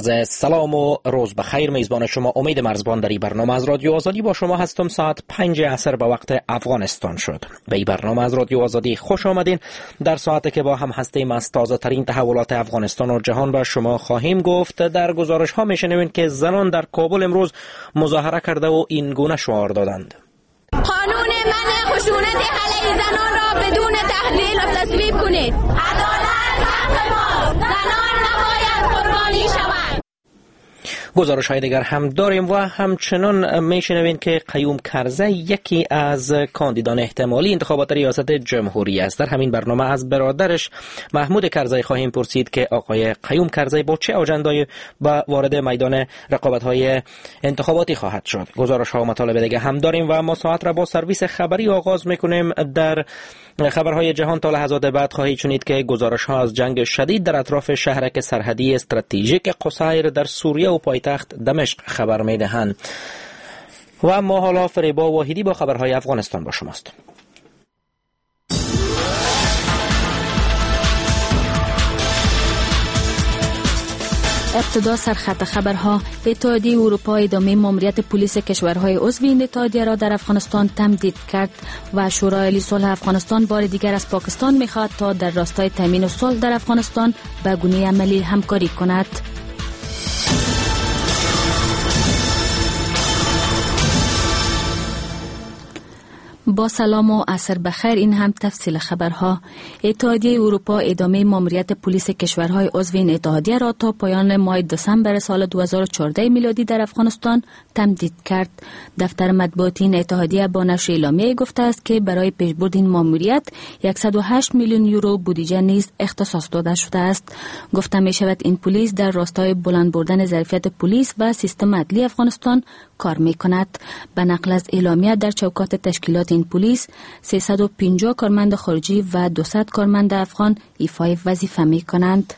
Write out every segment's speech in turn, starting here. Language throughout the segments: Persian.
عرض سلام و روز بخیر. میزبان شما امید مرزبان در این برنامه از رادیو آزادی با شما هستم. ساعت 5 عصر به وقت افغانستان شد. به این برنامه از رادیو آزادی خوش آمدین. در ساعتی که با هم هستیم از تازه ترین تحولات افغانستان و جهان به شما خواهیم گفت. در گزارش ها میشنوین که زنان در کابل امروز مظاهره کرده و این گونه شعار دادند: قانون منع خشونت علیه زنان را بدون تحلیل و تصویب کنید. عدالت حق ماست. زنان نباید قربانی شوند. گزارش های دیگر هم داریم و همچنان میشنوین که قیوم کرزی یکی از کاندیدان احتمالی انتخابات ریاست جمهوری است. در همین برنامه از برادرش محمود کرزی خواهیم پرسید که آقای قیوم کرزی با چه آجنده‌ای به وارد میدان رقابت های انتخاباتی خواهد شد. گزارش ها و مطالب دیگر هم داریم و ما ساعت را با سرویس خبری آغاز میکنیم. در خبرهای جهان تا لحظات بعد خواهید شنید که گزارش ها از جنگ شدید در اطراف شهرک سرحدی استراتژیک قصیر در سوریه و پایتخت دمشق خبر میدهند. و ما حالا فریبا واحدی با خبرهای افغانستان با شماست. ابتدا سرخط خبرها. اتحادیه اروپا ادامه ماموریت پلیس کشورهای عضو این اتحادیه را در افغانستان تمدید کرد و شورای عالی صلح افغانستان بار دیگر از پاکستان می‌خواهد تا در راستای تامین صلح در افغانستان به گونه عملی همکاری کند. با سلام و عصر بخیر. این هم تفصیل خبرها. اتحادیه اروپا ادامه ماموریت پلیس کشورهای عضو این اتحادیه را تا پایان ماه دسامبر سال 2014 میلادی در افغانستان تمدید کرد. دفتر مطبوعاتی این اتحادیه با نشر اعلامیه گفته است که برای پیشبرد این ماموریت 108 میلیون یورو بودجه نیز اختصاص داده شده است. گفته می شود این پلیس در راستای بلند بردن ظرفیت پلیس و سیستم عدلی افغانستان کار می کند. به نقل از اعلامیه در چوکات تشکیلات این پلیس 350 کارمند خارجی و 200 کارمند افغان ایفای وظیفه می کنند.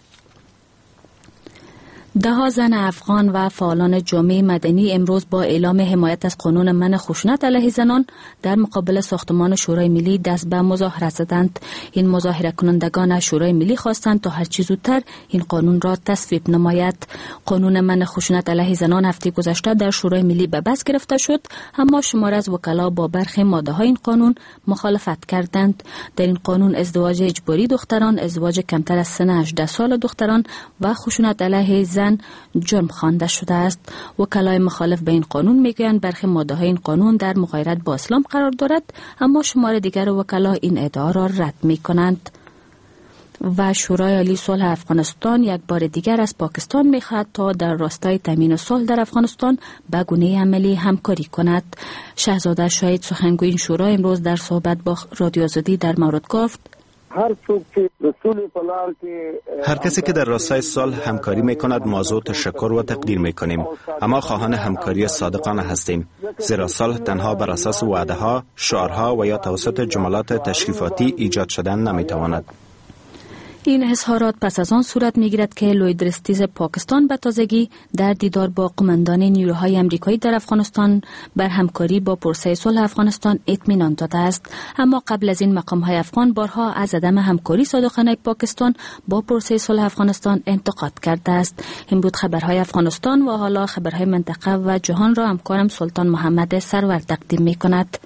ده زن افغان و فعالان جامعه مدنی امروز با اعلام حمایت از قانون منع خشونت علیه زنان در مقابل ساختمان شورای ملی دست به مظاهره زدند. این مظاهره کنندگان شورای ملی خواستند تا هرچه زودتر این قانون را تصویب نماید. قانون منع خشونت علیه زنان هفته گذشته در شورای ملی به بس گرفته شد، اما شماری از وکلا با برخی ماده‌های این قانون مخالفت کردند. در این قانون ازدواج اجباری دختران، ازدواج کمتر از سن 18 سال دختران و خشونت علیه زن جرم خوانده شده است. وکلای مخالف به این قانون میگویند برخی ماده‌های این قانون در مغایرت با اسلام قرار دارد، اما شمار دیگر وکلا این ادعا را رد میکنند. و شورای عالی صلح افغانستان یک بار دیگر از پاکستان میخواهد تا در راستای تامین صلح در افغانستان به گونه عملی همکاری کند. شهزاده شاهد سخنگوی این شورا امروز در صحبت با رادیو آزادی در مورد گفت: هر کسی که در راستای صلح همکاری میکند موضوع تشکر و تقدیر میکنیم، اما خواهان همکاری صادقانه هستیم، زیرا صلح تنها بر اساس وعده ها، شعارها و یا توسط جملات تشریفاتی ایجاد شدن نمیتواند. این اظهارات پس از آن صورت میگیرد که لوید رستیز پاکستان به تازگی در دیدار با قماندان نیروهای امریکایی در افغانستان بر همکاری با پروسه صلح افغانستان اطمینان داده است. اما قبل از این مقام‌های افغان بارها از عدم همکاری صادقانه پاکستان با پروسه صلح افغانستان انتقاد کرده است. این بود خبرهای افغانستان و حالا خبرهای منطقه و جهان را همکارم سلطان محمد سرور تقدیم می‌کند.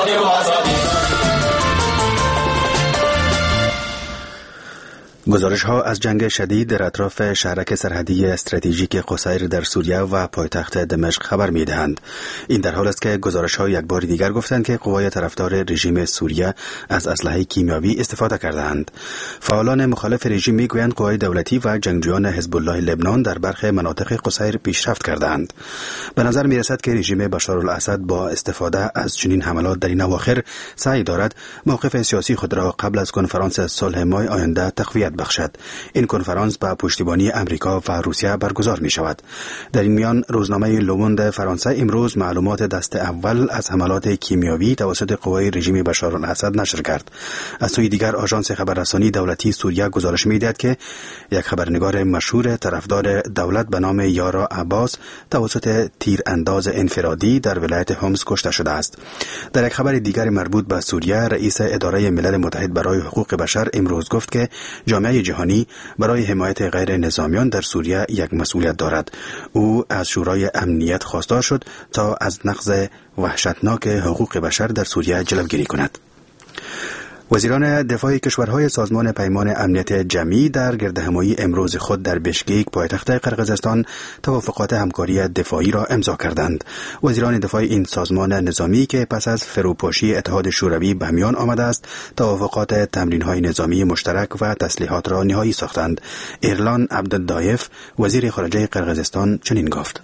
گزارش ها از جنگ شدید در اطراف شهرک سرحدی استراتژیک قصیر در سوریه و پایتخت دمشق خبر می دهند. این در حال است که گزارش ها یک بار دیگر گفتند که قوای طرفدار رژیم سوریه از اسلحه کیمیاوی استفاده کردند. فعالان مخالف رژیم می گویند قوای دولتی و جنگجویان حزب الله لبنان در برخی مناطق قصیر پیشرفت کردند. به نظر می رسد که رژیم بشارالاسد با استفاده از چنین حملات در این اواخر سعی دارد موقف سیاسی خود را قبل از کنفرانس صلح ماه آینده تقویت بخشد. این کنفرانس با پشتیبانی امریکا و روسیه برگزار می شود. در این میان روزنامه لوموند فرانسه امروز معلومات دست اول از حملات کیمیاوی توسط قوای رژیم بشارالاسد نشر کرد. از سوی دیگر آژانس خبررسانی دولتی سوریه گزارش می دهد که یک خبرنگار مشهور طرفدار دولت به نام یارا عباس توسط تیرانداز انفرادی در ولایت حمص کشته شده است. در یک خبر دیگر مربوط به سوریه، رئیس اداره ملل متحد برای حقوق بشر امروز گفت که جامعه جامعه جهانی برای حمایت غیر نظامیان در سوریه یک مسئولیت دارد. او از شورای امنیت خواستار شد تا از نقض وحشتناک حقوق بشر در سوریه جلوگیری کند. وزیران دفاع کشورهای سازمان پیمان امنیت جمعی در گردهمایی امروز خود در بشکیک پایتخت قرقیزستان توافقات همکاری دفاعی را امضا کردند. وزیران دفاع این سازمان نظامی که پس از فروپاشی اتحاد شوروی به میان آمده است، توافقات تمرین‌های نظامی مشترک و تسلیحات را نهایی ساختند. ایرلان عبدالدایف وزیر خارجه قرقیزستان چنین گفت: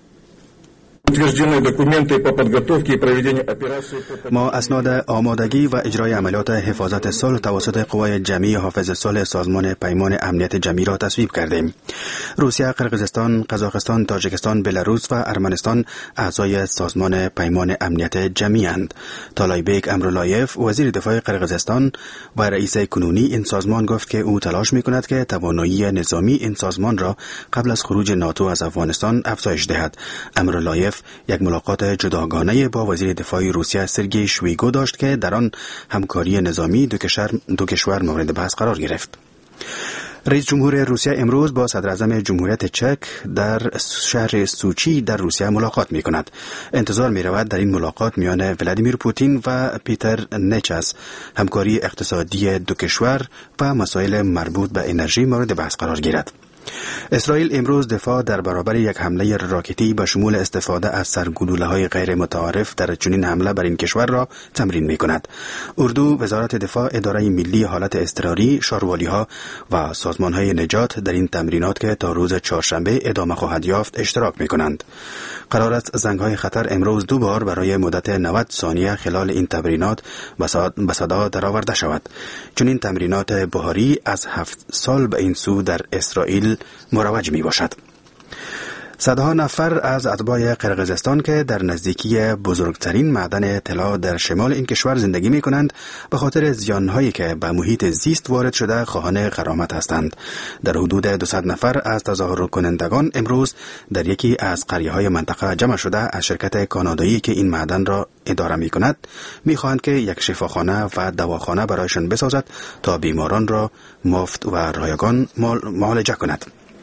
ما اسناد آمادگی و اجرای عملیات حفاظت صلح توسط قوای جمعی حافظ صلح سازمان پیمان امنیت جمعی را تصویب کردیم. روسیه، قرقیزستان، قزاقستان، تاجیکستان، بلاروس و ارمنستان اعضای سازمان پیمان امنیت جمعی اند. تالایبیک امرولایف وزیر دفاع قرقیزستان و رئیس کنونی این سازمان گفت که او تلاش می‌کند که توانایی نظامی این سازمان را قبل از خروج ناتو از افغانستان افزایش دهد. امرولایف یک ملاقات جداگانه با وزیر دفاع روسیه سرگئی شویگو داشت که در آن همکاری نظامی دو کشور مورد بحث قرار گرفت. رئیس جمهور روسیه امروز با صدر اعظم جمهوریت چک در شهر سوچی در روسیه ملاقات می کند. انتظار می رود در این ملاقات میان ولادیمیر پوتین و پیتر نچاس همکاری اقتصادی دو کشور و مسائل مربوط به انرژی مورد بحث قرار گیرد. اسرائیل امروز دفاع در برابر یک حمله راکتی با شمول استفاده از سرگلوله‌های غیر متعارف در چنین حمله بر این کشور را تمرین می‌کند. اردو، وزارت دفاع، اداره ملی حالت اضطراری، شاروالی‌ها و سازمان‌های نجات در این تمرینات که تا روز چهارشنبه ادامه خواهد یافت اشتراک می‌کنند. قرار است زنگ‌های خطر امروز دو بار برای مدت 90 ثانیه خلال این تمرینات به صدا درآورده شود. چنین تمرینات بهاری از 7 سال به این سو در اسرائیل مروج می باشد. صدها نفر از اتباع قرقیزستان که در نزدیکی بزرگترین معدن طلا در شمال این کشور زندگی می کنند به خاطر زیانهایی که به محیط زیست وارد شده خواهان غرامت هستند. در حدود 200 نفر از تظاهر کنندگان امروز در یکی از قریه‌های منطقه جمع شده از شرکت کانادایی که این معدن را اداره می کند می خواهند که یک شفاخانه و دواخانه برایشان بسازد تا بیماران را مفت و رایگان معالجه کند.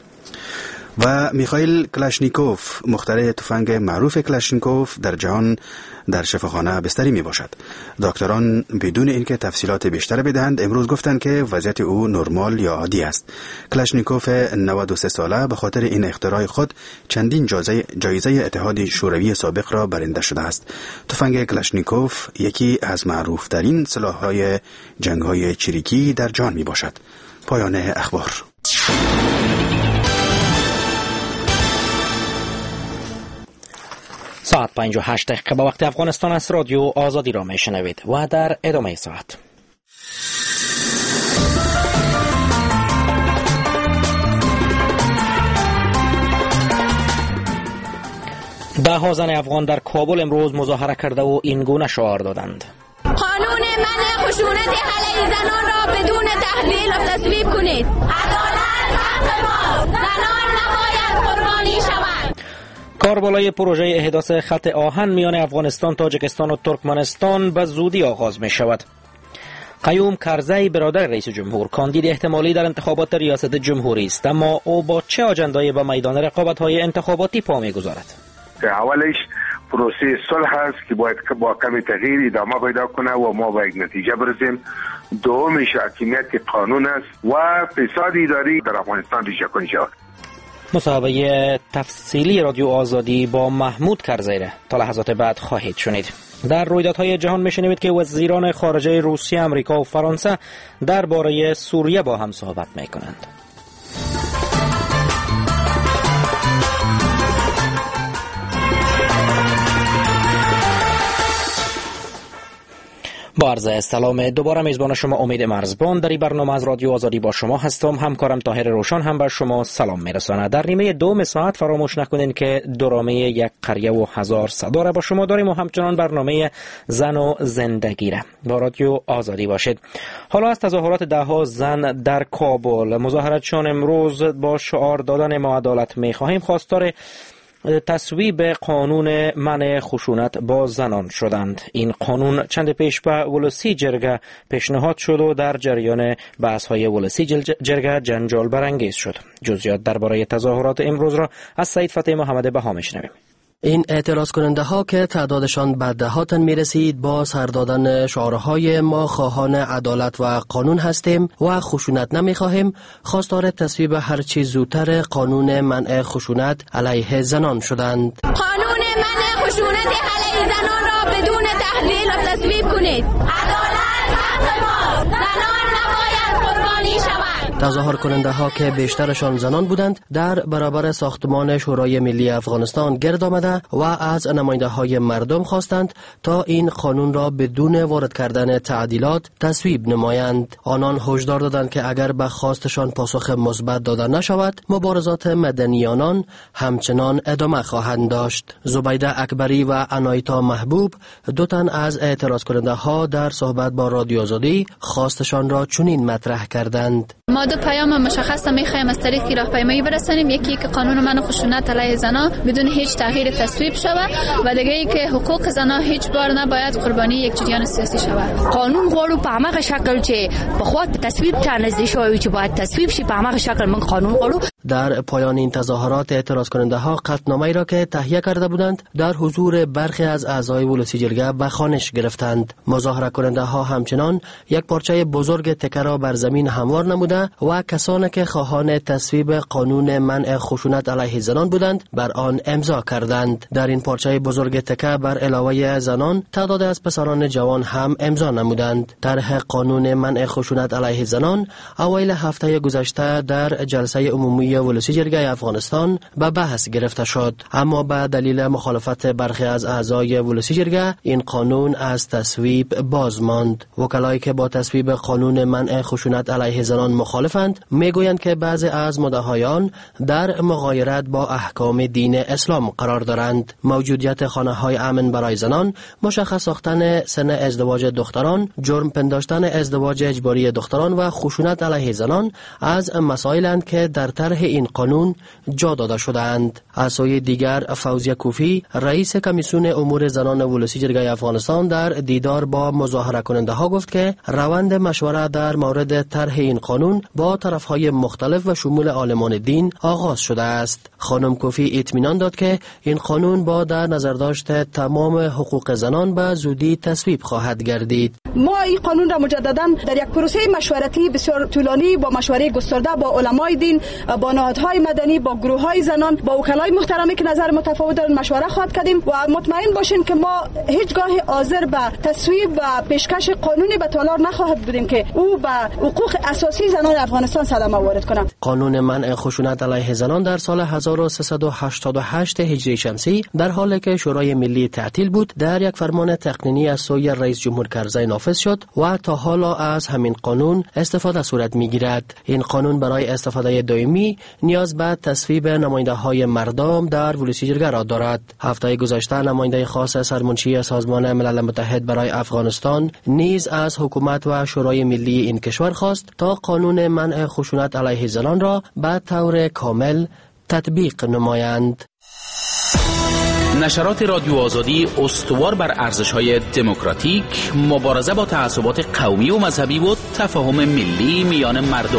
و میخائیل کلاشنیکوف مخترع تفنگ معروف کلاشنیکوف در جهان در شفاخانه بستری می باشد. دکتران بدون اینکه تفصیلات بیشتر بدهند امروز گفتند که وضعیت او نرمال یا عادی است. کلاشنیکوف 93 ساله به خاطر این اختراع خود چندین جایزه اتحاد شوروی سابق را برنده شده است. تفنگ کلاشنیکوف یکی از معروف ترین سلاح‌های جنگ‌های چریکی در جهان می باشد. پایان اخبار. ساعت 58 دقیقه به وقت افغانستان است. رادیو آزادی را میشنوید و در ادامه ساعت ده زن افغان در کابل امروز مظاهره کرده و این گونه شعار دادند: قانون منع خشونت علیه زنان را بدون تحلیل و تصویب کنید. عدالت حق ماست. زنان نباید قربانی شوند. کاربالای پروژه احداث خط آهن میان افغانستان، تاجیکستان و ترکمنستان به زودی آغاز می شود. قیوم کرزی برادر رئیس جمهور کاندید احتمالی در انتخابات ریاست جمهوری است، اما او با چه آجندایی به میدان رقابت‌های انتخاباتی پا می‌گذارد؟ اولش پروسه صلح است که باید با کمی تغییر ادامه پیدا کنه و ما به یک نتیجه برسیم. دومش حاکمیت قانون است و فساد اداری در افغانستان ریشه کنی شود. مصاحبه تفصیلی رادیو آزادی با محمود کرزی را تا لحظات بعد خواهید شنید. در رویدادهای جهان میشنوید که وزیران خارجه روسیه، آمریکا و فرانسه درباره سوریه با هم صحبت میکنند. با عرض سلام دوباره میزبان شما امید مرزبان در این برنامه از رادیو آزادی با شما هستم. همکارم طاهر روشن هم بر شما سلام میرساند. در نیمه دوم ساعت فراموش نکنین که درامه یک قریه و هزار صدا را با شما داریم و همچنان برنامه زن و زندگی را. با رادیو آزادی باشید. حالا از تظاهرات دهها زن در کابل. مظاهراتشان امروز با شعار دادن ما عدالت میخواهیم خواستار تصویب قانون منع خشونت با زنان شدند. این قانون چند پیش به ولسی جرگه پیشنهاد شد و در جریان بحث‌های ولسی جرگه جنجال برانگیز شد. جزئیات درباره تظاهرات امروز را از سید فتح محمد بها میشنویم. این اعتراض کننده ها که تعدادشان به دهات می رسید با سر دادن شعارهای ما خواهان عدالت و قانون هستیم و خشونت نمی خواهیم خواستار تصویب هر چه زودتر قانون منع خشونت علیه زنان شدند. قانون منع خشونت علیه زنان را بدون تحلیل و تصویب کنید. عدالت حق ماست. زنان نباید قربانی شوند. تظاهر کننده ها که بیشترشان زنان بودند در برابر ساختمان شورای ملی افغانستان گرد آمده و از نماینده های مردم خواستند تا این قانون را بدون وارد کردن تعدیلات تصویب نمایند. آنان هشدار دادند که اگر به خواستشان پاسخ مثبت داده نشود مبارزات مدنی آنان همچنان ادامه خواهند داشت. زبیده اکبری و عنایتا محبوب دو تن از اعتراض کننده ها در صحبت با رادیو آزادی خواستشان را چنین مطرح کردند. ما دو پیام مشخص می‌خوایم از طریق راهپیمایی برسانیم. یکی که قانون منع خشونت علیه زنان بدون هیچ تغییر تصویب شود و دیگه ای که حقوق زنان هیچ بار نباید قربانی یک جریان سیاسی شود. قانون غواړو په هغه شکل چې په خوا تصویب ته نږدې شوی چې باید تصویب شي په هغه شکل من قانون غواړو. در پایان این تظاهرات اعتراض کننده ها قطعنامه‌ای را که تهیه کرده بودند در حضور برخی از اعضای ولسی جرگه به خوانش گرفتند. مظاهره کننده ها همچنان یک پارچه بزرگ تکه را بر زمین هموار نموده و کسانی که خواهان تصویب قانون منع خشونت علیه زنان بودند بر آن امضا کردند. در این پارچه بزرگ تکه بر علاوه زنان تعداد از پسران جوان هم امضا نمودند. طرح قانون منع خشونت علیه زنان اوایل هفته گذشته در جلسه عمومی ولسی جرگه افغانستان به بحث گرفته شد، اما به دلیل مخالفت برخی از اعضای ولسی جرگه این قانون از تصویب باز ماند. وکلایی که با تصویب قانون منع خشونت علیه زنان مخالفند میگویند که بعضی از مدعیان در مغایرت با احکام دین اسلام قرار دارند. موجودیت خانه‌های امن برای زنان، مشخص ساختن سن ازدواج دختران، جرم پنداشتن ازدواج اجباری دختران و خشونت علیه زنان از مسائلند که در طرح این قانون جا داده شده‌اند. از سوی دیگر فوزیه کوفی رئیس کمیسیون امور زنان ولسی جرگه افغانستان در دیدار با مظاهره کننده ها گفت که روند مشوره در مورد طرح این قانون با طرفهای مختلف و شمول عالمان دین آغاز شده است. خانم کوفی اطمینان داد که این قانون با در نظر داشت تمام حقوق زنان به زودی تصویب خواهد گردید. ما این قانون را مجددا در یک پروسه مشورتی بسیار طولانی با مشوره گسترده با علمای دین، با نهادهای مدنی، با گروه‌های زنان، با وکلای محترمی که نظر متفاوت دارند مشوره خواهد کردیم و مطمئن باشین که ما هیچگاه حاضر به تصویب و پیشکش قانونی به تالار نخواهد بودیم که او به حقوق اساسی زنان افغانستان صدمه وارد کنه. قانون منع خشونت علیه زنان در سال 1388 هجری شمسی در حالی که شورای ملی تعطیل بود در یک فرمان تقنینی از سوی رئیس جمهور کرزی نافذ شد و تا حالا از همین قانون استفاده صورت میگیرد. این قانون برای استفاده دائمی نیاز به تصویب نماینده های مردم در ولسی جرگه را دارد. هفته گذشته نماینده خاص سرمنشی سازمان ملل متحد برای افغانستان نیز از حکومت و شورای ملی این کشور خواست تا قانون منع خشونت علیه زنان را به طور کامل تطبیق نمایند. نشرات رادیو آزادی استوار بر ارزش‌های دموکراتیک، مبارزه با تعصبات قومی و مذهبی و تفاهم ملی میان مردم.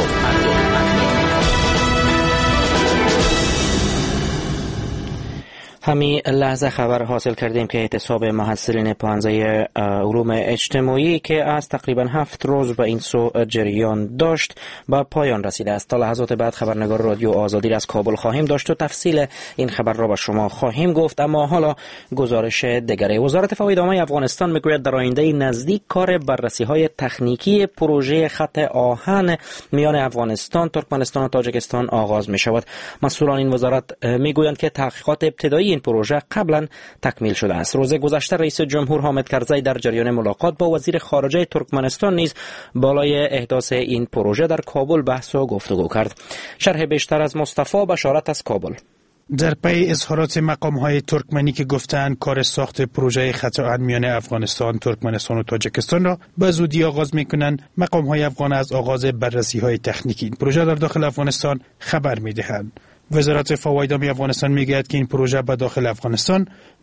همین لحظه خبر حاصل کردیم که اعتصاب محصلین پانزه علوم اجتماعی که از تقریبا 7 روز به این سو جریان داشت به پایان رسیده است. تا لحظات بعد خبرنگار رادیو آزادی را از کابل خواهیم داشت و تفصیل این خبر را به شما خواهیم گفت. اما حالا گزارش دیگری. وزارت فوید عامه افغانستان میگوید در آینده نزدیک کار بررسی‌های تکنیکی پروژه خط آهن میان افغانستان، ترکمنستان و تاجیکستان آغاز می شود. مسئولان این وزارت میگویند که تحقیقات ابتدایی این پروژه قبلا تکمیل شده است. روز گذشته رئیس جمهور حامد کرزی در جریان ملاقات با وزیر خارجه ترکمنستان نیز بالای احداث این پروژه در کابل بحث و گفتگو کرد. شرح بیشتر از مصطفی بشارت از کابل. در پی اظهارات مقام‌های ترکمنی که گفتند کار ساخت پروژه خط آهن میان افغانستان، ترکمنستان و تاجیکستان را به زودی آغاز می‌کنند، مقام‌های افغان از آغاز بررسی‌های تکنیکی این پروژه در داخل افغانستان خبر می‌دهند. وزارت فوایدامی افغانستان میگوید که این پروژه به داخل افغانستان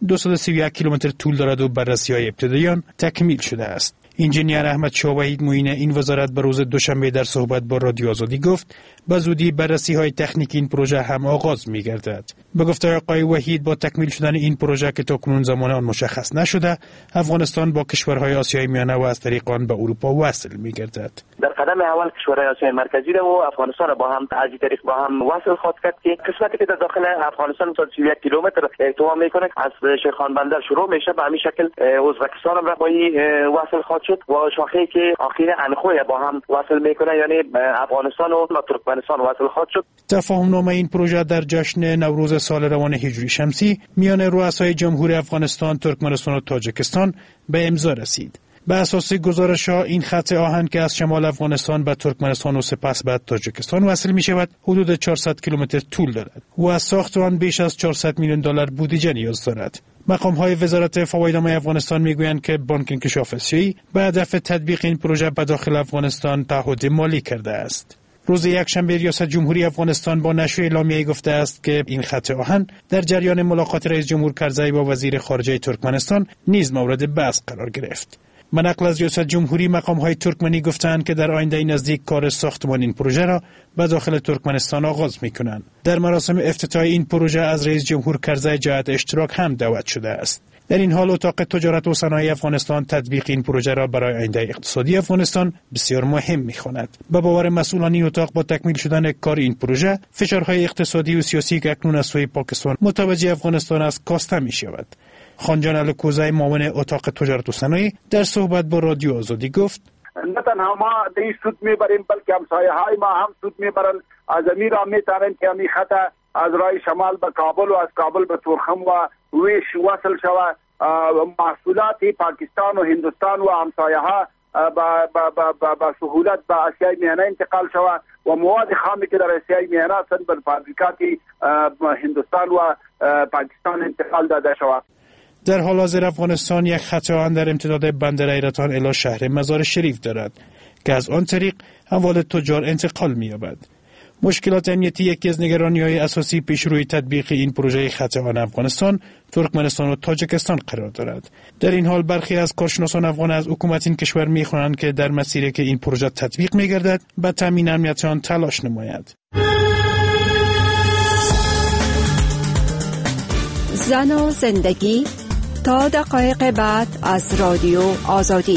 231 کیلومتر طول دارد و بررسی‌های ابتدایی آن تکمیل شده است. انجینیر احمد شاه وحید معین این وزارت به روز دوشنبه در صحبت با رادیو آزادی گفت به زودی بررسی‌های تکنیکی این پروژه هم آغاز می‌گردد. به گفته آقای وحید با تکمیل شدن این پروژه که تاکنون زمان آن مشخص نشده، افغانستان با کشورهای آسیای میانه و از طریق آن به اروپا وصل می‌گردد. در قدم اول کشورهای آسیای مرکزی و افغانستان با هم از طریق با هم وصل خواهد کرد که قسمتی که در داخل افغانستان تا 31 کیلومتر ارتفاع میکنه از شیرخان بندر شروع میشه به همین شکل ازبکستان هم با این وصل خواهد شد و شاخه‌ای که آخر انخوی با هم وصل میکنه یعنی افغانستان و ترکمنستان وصل خواهد شد. تفاهم نامه این پروژه در جشن نوروز سال روان هجری شمسی میان رؤسای جمهوری افغانستان، ترکمنستان و تاجیکستان به امضا رسید. به اساس گزارش‌ها این خط آهن که از شمال افغانستان به ترکمنستان و سپس به تاجیکستان وصل می شود حدود 400 کیلومتر طول دارد و از ساخت آن بیش از 400 میلیون دلار بودجه نیاز دارد. مقام‌های وزارت فوایدامی افغانستان میگویند که بانک انکشاف آسیایی به هدف تطبیق این پروژه به داخل افغانستان تعهد مالی کرده است. روز یکشنبه ریاست جمهوری افغانستان با نشر اعلامیه‌ای گفته است که این خط آهن در جریان ملاقات رئیس جمهور کرزی با وزیر خارجه ترکمنستان نیز مورد بحث قرار گرفت. من نقل از ریاست جمهوری مقام‌های ترکمنی گفتند که در آینده نزدیک کار ساختمان این پروژه را به داخل ترکمنستان آغاز می‌کنند. در مراسم افتتاح این پروژه از رئیس جمهور کرزی جهت اشتراک هم دعوت شده است. در این حال اتاق تجارت و صنایع افغانستان تطبیق این پروژه را برای آینده اقتصادی افغانستان بسیار مهم می‌خواند. به باور مسئولان این اتاق با تکمیل شدن کار این پروژه، فشارهای اقتصادی و سیاسی که اکنون از سوی پاکستان متوجه افغانستان است کاسته می‌شود. خانجان الکوزی معاون اتاق تجارت و صنایع در صحبت با رادیو آزادی گفت: نه تنها ما در این سود میبریم بلکه همسایه‌های ما هم سود میبرند. از امیر را میتوانیم که همین خط از راه شمال به کابل و از کابل به تورخم و ویش وصل شود. محصولات پاکستان و هندوستان و همسایه‌ها با سهولت به آسیای میانه انتقال شود و مواد خامی که در آسیای میانه هستند به فابریکات هندوستان و پاکستان انتقال داده شود. در حال حاضر افغانستان یک خط آهن در امتداد بندر ایرتان الی شهر مزار شریف دارد که از آن طریق اموال تجار انتقال می‌یابد. مشکلات امنیتی یکی از نگرانی‌های اساسی پیش روی تطبیق این پروژه خط آهن افغانستان، ترکمنستان و تاجیکستان قرار دارد. در این حال برخی از کارشناسان افغان از حکومت این کشور می‌خواهند که در مسیری که این پروژه تطبیق می‌گردد به تامین امنیت آن تلاش نماید. زن و زندگی تا دقایق بعد از رادیو آزادی.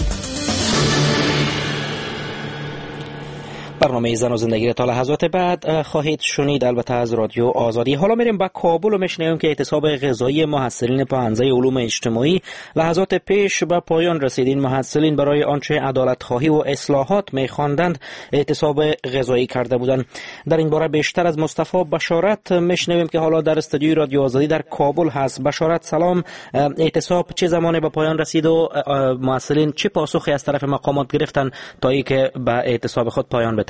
برنامه زن و زندگی تا لحظات بعد خواهید شنید البته از رادیو آزادی. حالا میریم به کابل و میشنویم که اعتصاب غذایی محصلین پانزه علوم اجتماعی لحظات پیش به پایان رسید. این محصلین برای آنچه عدالت خواهی و اصلاحات میخواندند اعتصاب غذایی کرده بودند. در این باره بیشتر از مصطفی بشارت میشنویم که حالا در استودیوی رادیو آزادی در کابل هست. بشارت سلام. اعتصاب چه زمانی به پایان رسید و محصلین چه پاسخی از طرف مقامات گرفتند تا اینکه به اعتصاب خود پایان بدهند؟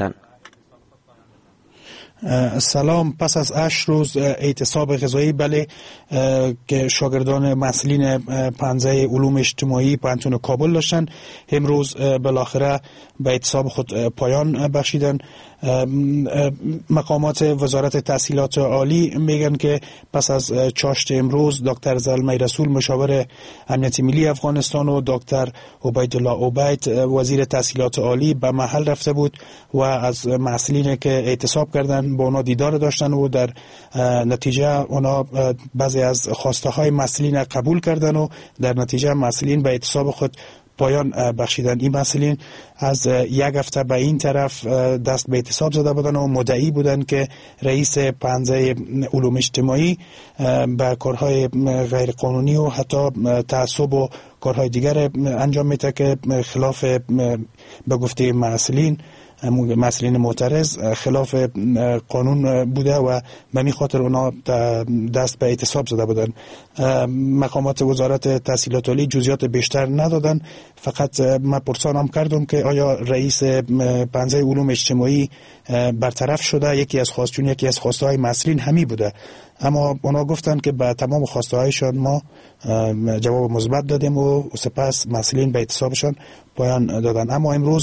سلام. پس از 8 روز اعتصاب غذایی بله که شاگردان محصلین پانزه علوم اجتماعی پانتون کابل داشتن، امروز بالاخره به اعتصاب خود پایان بخشیدن. مقامات وزارت تحصیلات عالی میگن که پس از چاشت امروز دکتر زلمه رسول مشاور امنیت ملی افغانستان و دکتر عبیدالله عبید وزیر تحصیلات عالی به محل رفته بود و از محصلین که اعتصاب کردن با اونا دیدار داشتن و در نتیجه اونا بعضی از خواسته های محصلین قبول کردن و در نتیجه محصلین به اعتصاب خود پایان بخشیدن. این مسئولین از یک هفته به این طرف دست به اعتصاب زده بودن و مدعی بودن که رئیس پانزه علوم اجتماعی به کارهای غیر قانونی و حتی تعصب و کارهای دیگر انجام میده که خلاف به گفته مسئولین معترض خلاف قانون بوده و به این خاطر اونا دست به اعتصاب زده بودن. مقامات وزارت تحصیلات عالی جزئیات بیشتر ندادن، فقط من پرسانم کردم که آیا رئیس پانزه علوم اجتماعی برطرف شده. یکی از خواسته های مسئولین همی بوده، اما اونا گفتن که به تمام خواسته هایشان ما جواب مثبت دادیم و سپس مسئولین به اعتصابشان پایان دادن. اما امروز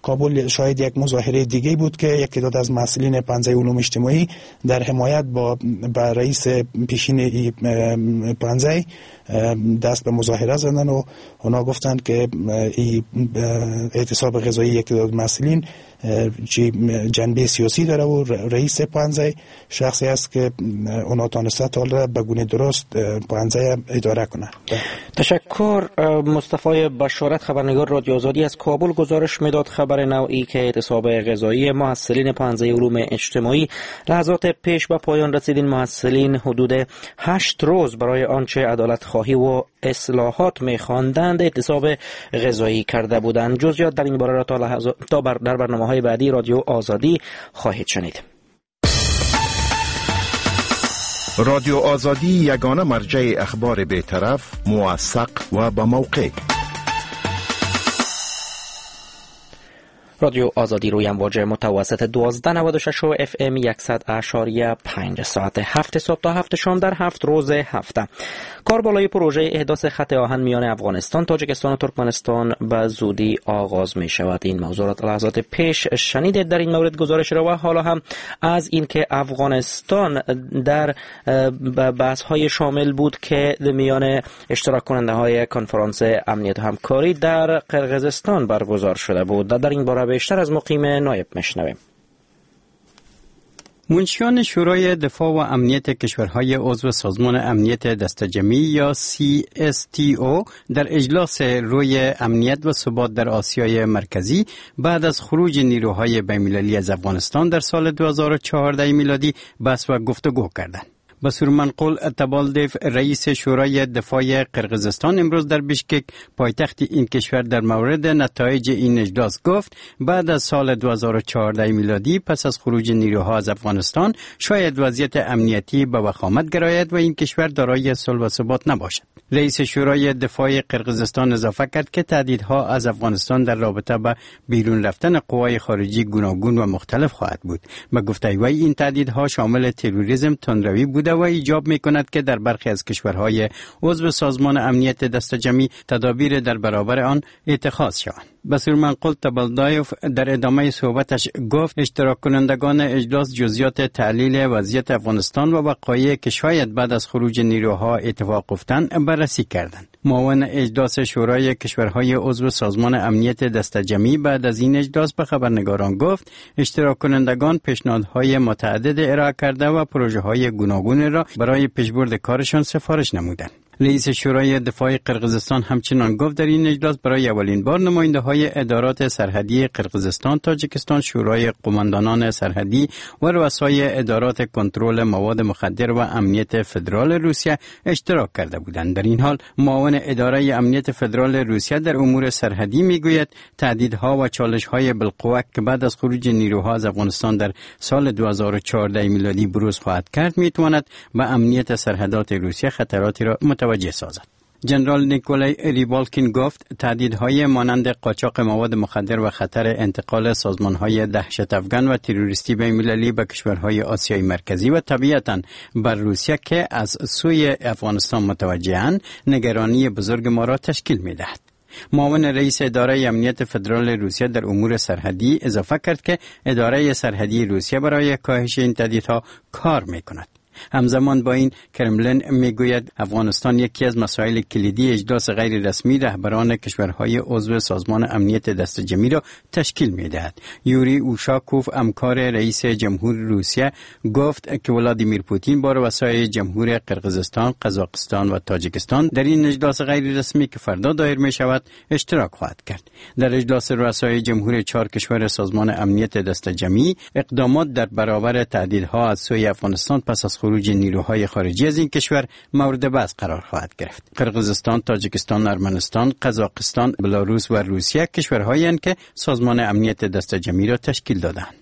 کابل شاید یک مظاهره دیگه بود که یک تعداد از مسئولین پنزه علوم اجتماعی در حمایت با رئیس پیشین پنزه دست به مظاهره زدن و اونا گفتند که اعتصاب غذایی یک تعداد مسئولین جنبه سیاسی داره و رئیس پنزه شخصی است که اونا تانسته تا حالا به گونه درست پنزه اداره کنه. تشکر. مصطفی بشارت خبرنگار رادیو آزادی از کابل گزارش میداد. خبر نوعی که اعتصاب غذایی محصلین پنزه علوم اجتماعی لحظات پیش به پایان رسید. این محصلین حدود 8 روز برای آنچه عدالت خواهی و اصلاحات می‌خواندند اعتصاب غذایی کرده بودند. جزئیات در این باره را تا در برنامه‌های بعدی رادیو آزادی خواهید شنید. رادیو آزادی یگانه مرجع اخبار بی‌طرف، موثق و با موقع. رادیو آزادی روی امواج متوسط 1296 و FM 100.5 ساعت 7 صبح تا 7 شام در 7 روز هفته. کاربالای پروژه احداث خط آهن میان افغانستان، تاجیکستان و ترکمنستان به زودی آغاز می شود. این موضوعات لحظات پیش شنیدید در این مورد گزارش را و حالا هم از اینکه افغانستان در بحث های شامل بود که میان اشتراک کننده های کنفرانس امنیت و همکاری در قرقیزستان برگزار شده بود. در این باره بیشتر از مقیم نایب میشنویم. منشیان شورای دفاع و امنیت کشورهای عضو سازمان امنیت دسته‌جمعی یا CSTO در اجلاس روی امنیت و ثبات در آسیای مرکزی بعد از خروج نیروهای بین‌المللی از افغانستان در سال 2014 میلادی بحث و گفتگو کردند. بسورمنقول تبالدیف رئیس شورای دفاع قرقیزستان امروز در بیشکک پایتخت این کشور در مورد نتایج این اجلاس گفت بعد از سال 2014 میلادی پس از خروج نیروها از افغانستان شاید وضعیت امنیتی به وخامت گراید و این کشور دارای صلح و ثبات نباشد. رئیس شورای دفاع قرقیزستان اضافه کرد که تهدیدها از افغانستان در رابطه با بیرون رفتن قوای خارجی گوناگون و مختلف خواهد بود. به گفته وی این تهدیدها شامل تروریسم، تندروی بوده و ایجاب می‌کند که در برخی از کشورهای عضو سازمان امنیت دسته‌جمعی تدابیر در برابر آن اتخاذ شود. بسورمنقول تبالدایف در ادامه صحبتش گفت اشتراک کنندگان اجلاس جزئیات تحلیل وضعیت افغانستان و وقایعی که شاید بعد از خروج نیروها اتفاق افتند بررسی کردند. معاون اجلاس شورای کشورهای عضو سازمان امنیت دسته‌جمعی بعد از این اجلاس به خبرنگاران گفت اشتراک کنندگان پیشنهادهای متعدد ارائه کرده و پروژه‌های گوناگون را برای پیشبرد کارشان سفارش نمودند. رئیس شورای دفاع قرقیزستان همچنان گفت در این اجلاس برای اولین بار نماینده‌های ادارات سرحدی قرقیزستان، تاجیکستان، شورای قماندانان سرحدی و رؤسای ادارات کنترل مواد مخدر و امنیت فدرال روسیه اشتراک کرده بودند. در این حال معاون اداره امنیت فدرال روسیه در امور سرحدی میگوید تهدیدها و چالش‌های بالقوه که بعد از خروج نیروها از افغانستان در سال 2014 میلادی بروز خواهد کرد میتواند به امنیت سرحدات روسیه خطراتی را متوجه سازد. جنرال نیکولای ریبالکین گفت تهدیدهای مانند قاچاق مواد مخدر و خطر انتقال سازمانهای دهشت افغان و تروریستی بین‌المللی به کشورهای آسیای مرکزی و طبیعتاً بر روسیه که از سوی افغانستان متوجه‌اند نگرانی بزرگ ما را تشکیل می‌دهد. معاون رئیس اداره امنیت فدرال روسیه در امور سرحدی اضافه کرد که اداره سرحدی روسیه برای کاهش این تهدیدها کار می‌کند. همزمان با این کرملین میگوید افغانستان یکی از مسائل کلیدی اجلاس غیر رسمی رهبران کشورهای عضو سازمان امنیت دسته‌جمعی را تشکیل میدهد. یوری اوشاکوف همکار رئیس جمهور روسیه گفت که ولادیمیر پوتین با رؤسای جمهور قرقیزستان، قزاقستان و تاجیکستان در این اجلاس غیر رسمی که فردا دایر می شود اشتراک خواهد کرد. در اجلاس رؤسای جمهور 4 کشور سازمان امنیت دسته‌جمعی اقدامات در برابر تهدیدها از سوی افغانستان پس از خروج نیروهای خارجی از این کشور مورد بحث قرار خواهد گرفت. قرقیزستان، تاجیکستان، ارمنستان، قزاقستان، بلاروس و روسیه کشورهایی هستند که سازمان امنیت دسته‌جمعی را تشکیل دادند.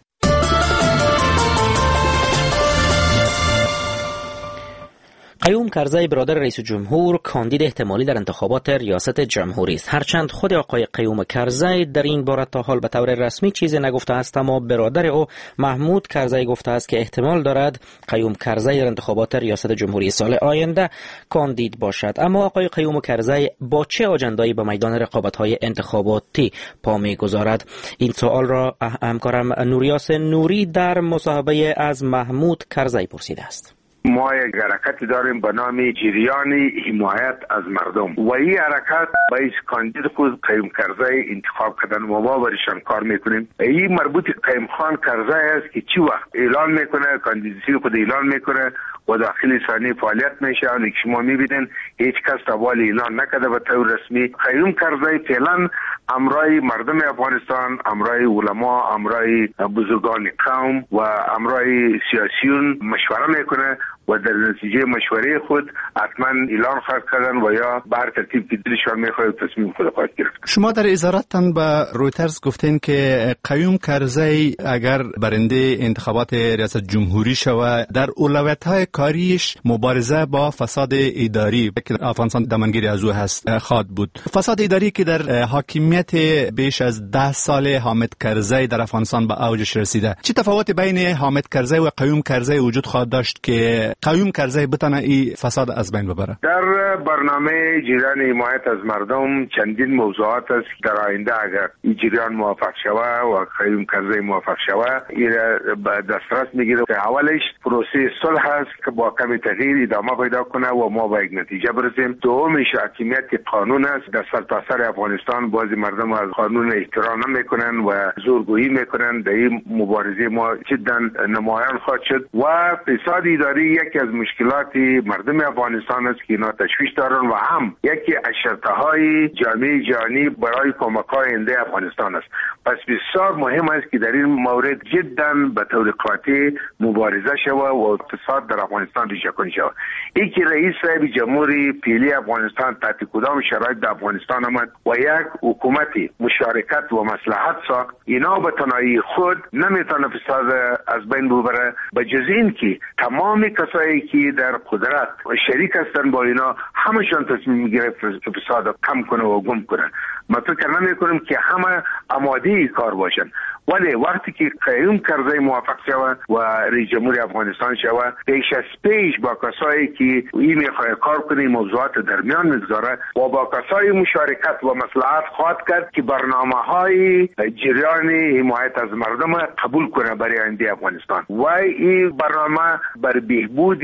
قیوم کرزی برادر رئیس جمهور کاندید احتمالی در انتخابات ریاست جمهوری است. هرچند خود آقای قیوم کرزی در این باره تا حال به طور رسمی چیزی نگفته است، اما برادر او محمود کرزی گفته است که احتمال دارد قیوم کرزی در انتخابات ریاست جمهوری سال آینده کاندید باشد. اما آقای قیوم کرزی با چه آجندایی به میدان رقابت‌های انتخاباتی پا می‌گذارد؟ این سوال را همکارم نوریاس نوری در مصاحبه از محمود کرزی پرسیده است. ما یک حرکتی داریم به نام جریان حمایت از مردم و این حرکت باعث کاندید خود قیوم کرزی انتخاب کردن و ما برایشان کار میکنیم. این مربوط قیوم خان کرزی است که چی وقت اعلان میکنه کاندیدسی خود اعلان میکنه و داخل ثانی فعالیت میشه. اون که شما میبینین هیچ کس تاوال اعلان نکرده به طور رسمی. قیوم کرزی فعلا امرای مردم افغانستان، امرای علما، امرای بزرگان قوم و امرای سیاسیون مشوره میکنه و در نتیجه مشوره خود حتما اعلان خواهد کردن و یا بر ترتیب که دلشان میخواد تصمیم خود خواهد گرفت. شما در اظهاراتتان به رویترز گفتین که قیوم کرزی اگر برنده انتخابات ریاست جمهوری شود در اولویت‌های کاریش مبارزه با فساد اداری که افغانستان دامنگیر از او هست خواهد بود. فساد اداری که در حاکمیت بیش از 10 سال حامد کرزی در افغانستان به اوجش رسیده. چه تفاوتی بین حامد کرزی و قیوم کرزی وجود خواهد داشت که قیوم کرزی بتونه این فساد از بین ببره؟ در برنامه جریان حمایت از مردم چندین موضوعات است که در آینده اگر این جریان موفق شود و قیوم کرزی موفق شود این به دسترس میگیره که اولش پروسه صلح است که با کمی تغییر ادامه پیدا کنه و ما به یک نتیجه برسیم. دومش حاکمیت قانون است. در سرتاسر افغانستان بعضی مردم از قانون احترام نمیکنن و زورگویی میکنن. در این مبارزه ما جدا نمایان خواهد شد و فساد اداری یکی از مشکلات مردم افغانستان است که اینا تشویش دارن و هم یکی از شرطهای جامعه جهانی برای کمک‌های آینده افغانستان است. پس بسیار مهم است که در این مورد جدا به طور قاطع مبارزه شود و فساد در افغانستان ریشه‌کنی شود. این که رئیس صاحب جمهوری پیلی افغانستان تحت کدام شرایط در افغانستان آمد و یک حکومت مشارکت و مصلحت ساخت، اینا به تنهایی خود نمیتونه فساد از بین ببره، به جز این که تمام کسایی که در قدرت و شریک هستن با اینا همشان تصمیم میگیره فساد کم کنه و گم کنه. ما فکر نمیکنیم که همه آماده کار باشن، ولی وقتی که قیوم کرزی موفق شود و رئیس جمهور افغانستان شود پیش از پیش با کسایی که این میخواد کار کنه موضوعات درمیان میگذاره و با کسایی مشارکت و مصلحت خواهد کرد که برنامه‌های جریان حمایت از مردم قبول کنه برای آینده افغانستان و این برنامه بر بهبود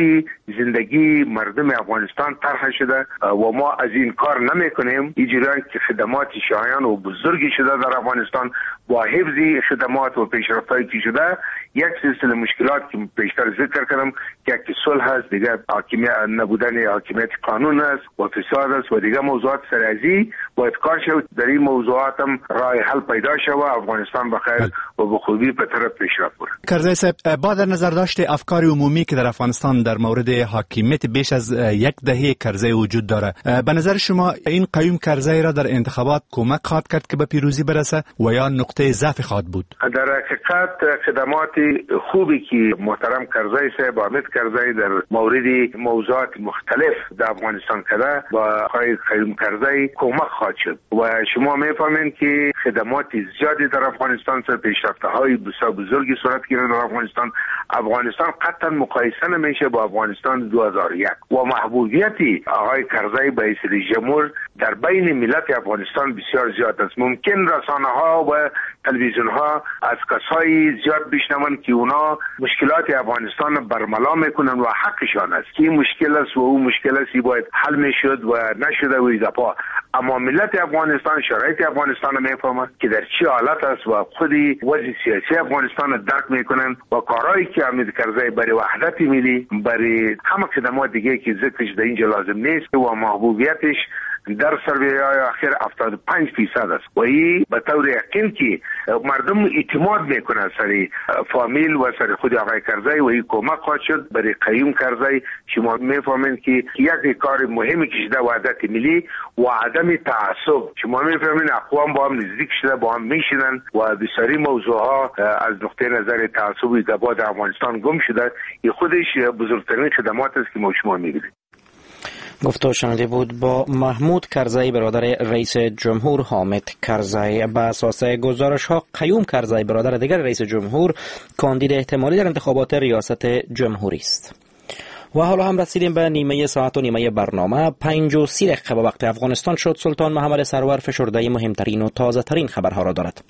زندگی مردم افغانستان طرح شده و ما از این کار نمیکنیم. این جریان که خدمات شایان و بزرگی شده در افغانستان با حفظ خدمات و پیشرفت‌هایی که شده یک سلسله مشکلات که پیشتر ذکر کردم که یک صلح است، دیگه حاکمیت نبودن حاکمیت قانون است و فساد است و دیگه موضوعات سرازی باید کار شود. در این موضوعات هم راه حل پیدا شود، افغانستان بخیر و به خوبی به طرف پیشرفت کنه. کرزی صاحب، با در نظر داشته افکار عمومی که در افغانستان در مورد حاکمیت بیش از یک دهه کرزی وجود داره، به نظر شما این قیوم کرزی را در انتخابات کمک خواهد کرد که به پیروزی برسه و یا نقطه ضعف خواهد بود؟ در حقیقت خدمات خوبی که محترم کرزی صاحب حامد کرزی در مورد موضوعات مختلف در افغانستان کرده با آقای قیوم کرزی کمک خواهد شد و شما میفهمین که خدمات زیادی در افغانستان سر پیشرفت‌های بسیار بزرگی صورت گرفته در افغانستان. افغانستان قطعا مقایسه نمیشه با افغانستان 2001 و محبوبیت آقای کرزی به حیث رئیس جمهور در بین ملت افغانستان بسیار زیاد است. ممکن رسانه‌ها و تلویزیون‌ها از کسایی زیاد بشنون که اونا مشکلات افغانستان برملا میکنن و حقشان است که این مشکل است و اون مشکل است باید حل میشد و نشده و ایدپا. اما ملت افغانستان شرایط افغانستان میفهمند که در چه حالت است و خودی وضع سیاسی افغانستان درک میکنن و کارهایی که حامد کرزی برای وحدت ملی برای همه خدمات دیگه که ذکرش در اینجا لازم نیست و محبوبیتش در سروی‌های آخر 75% است و این به طور یقین که مردم اعتماد میکنه سر فامیل و سر خود آقای کرزی و این کمک خواهد شد برای قیوم کرزی. شما میفهمید که یک کار مهمی کشیده وحدت ملی و عدم تعصب. شما میفهمید اقوام با هم نزدیک شده، با هم میشینن و بسیاری موضوعها از نقطه نظر تعصب و دبا در افغانستان گم شده. این خودش بزرگترین خدمات است که ما شما میبینید. گفتگو شنیده بود با محمود کرزی برادر رئیس جمهور حامد کرزی. به اساس گزارش ها قیوم کرزی برادر دیگر رئیس جمهور کاندید احتمالی در انتخابات ریاست جمهوری است. و حالا هم رسیدیم به نیمه ساعت و نیمه برنامه. 5:30 دقیقه به وقت افغانستان شد. سلطان محمد سرور فشرده مهمترین و تازه ترین خبرها را دارد.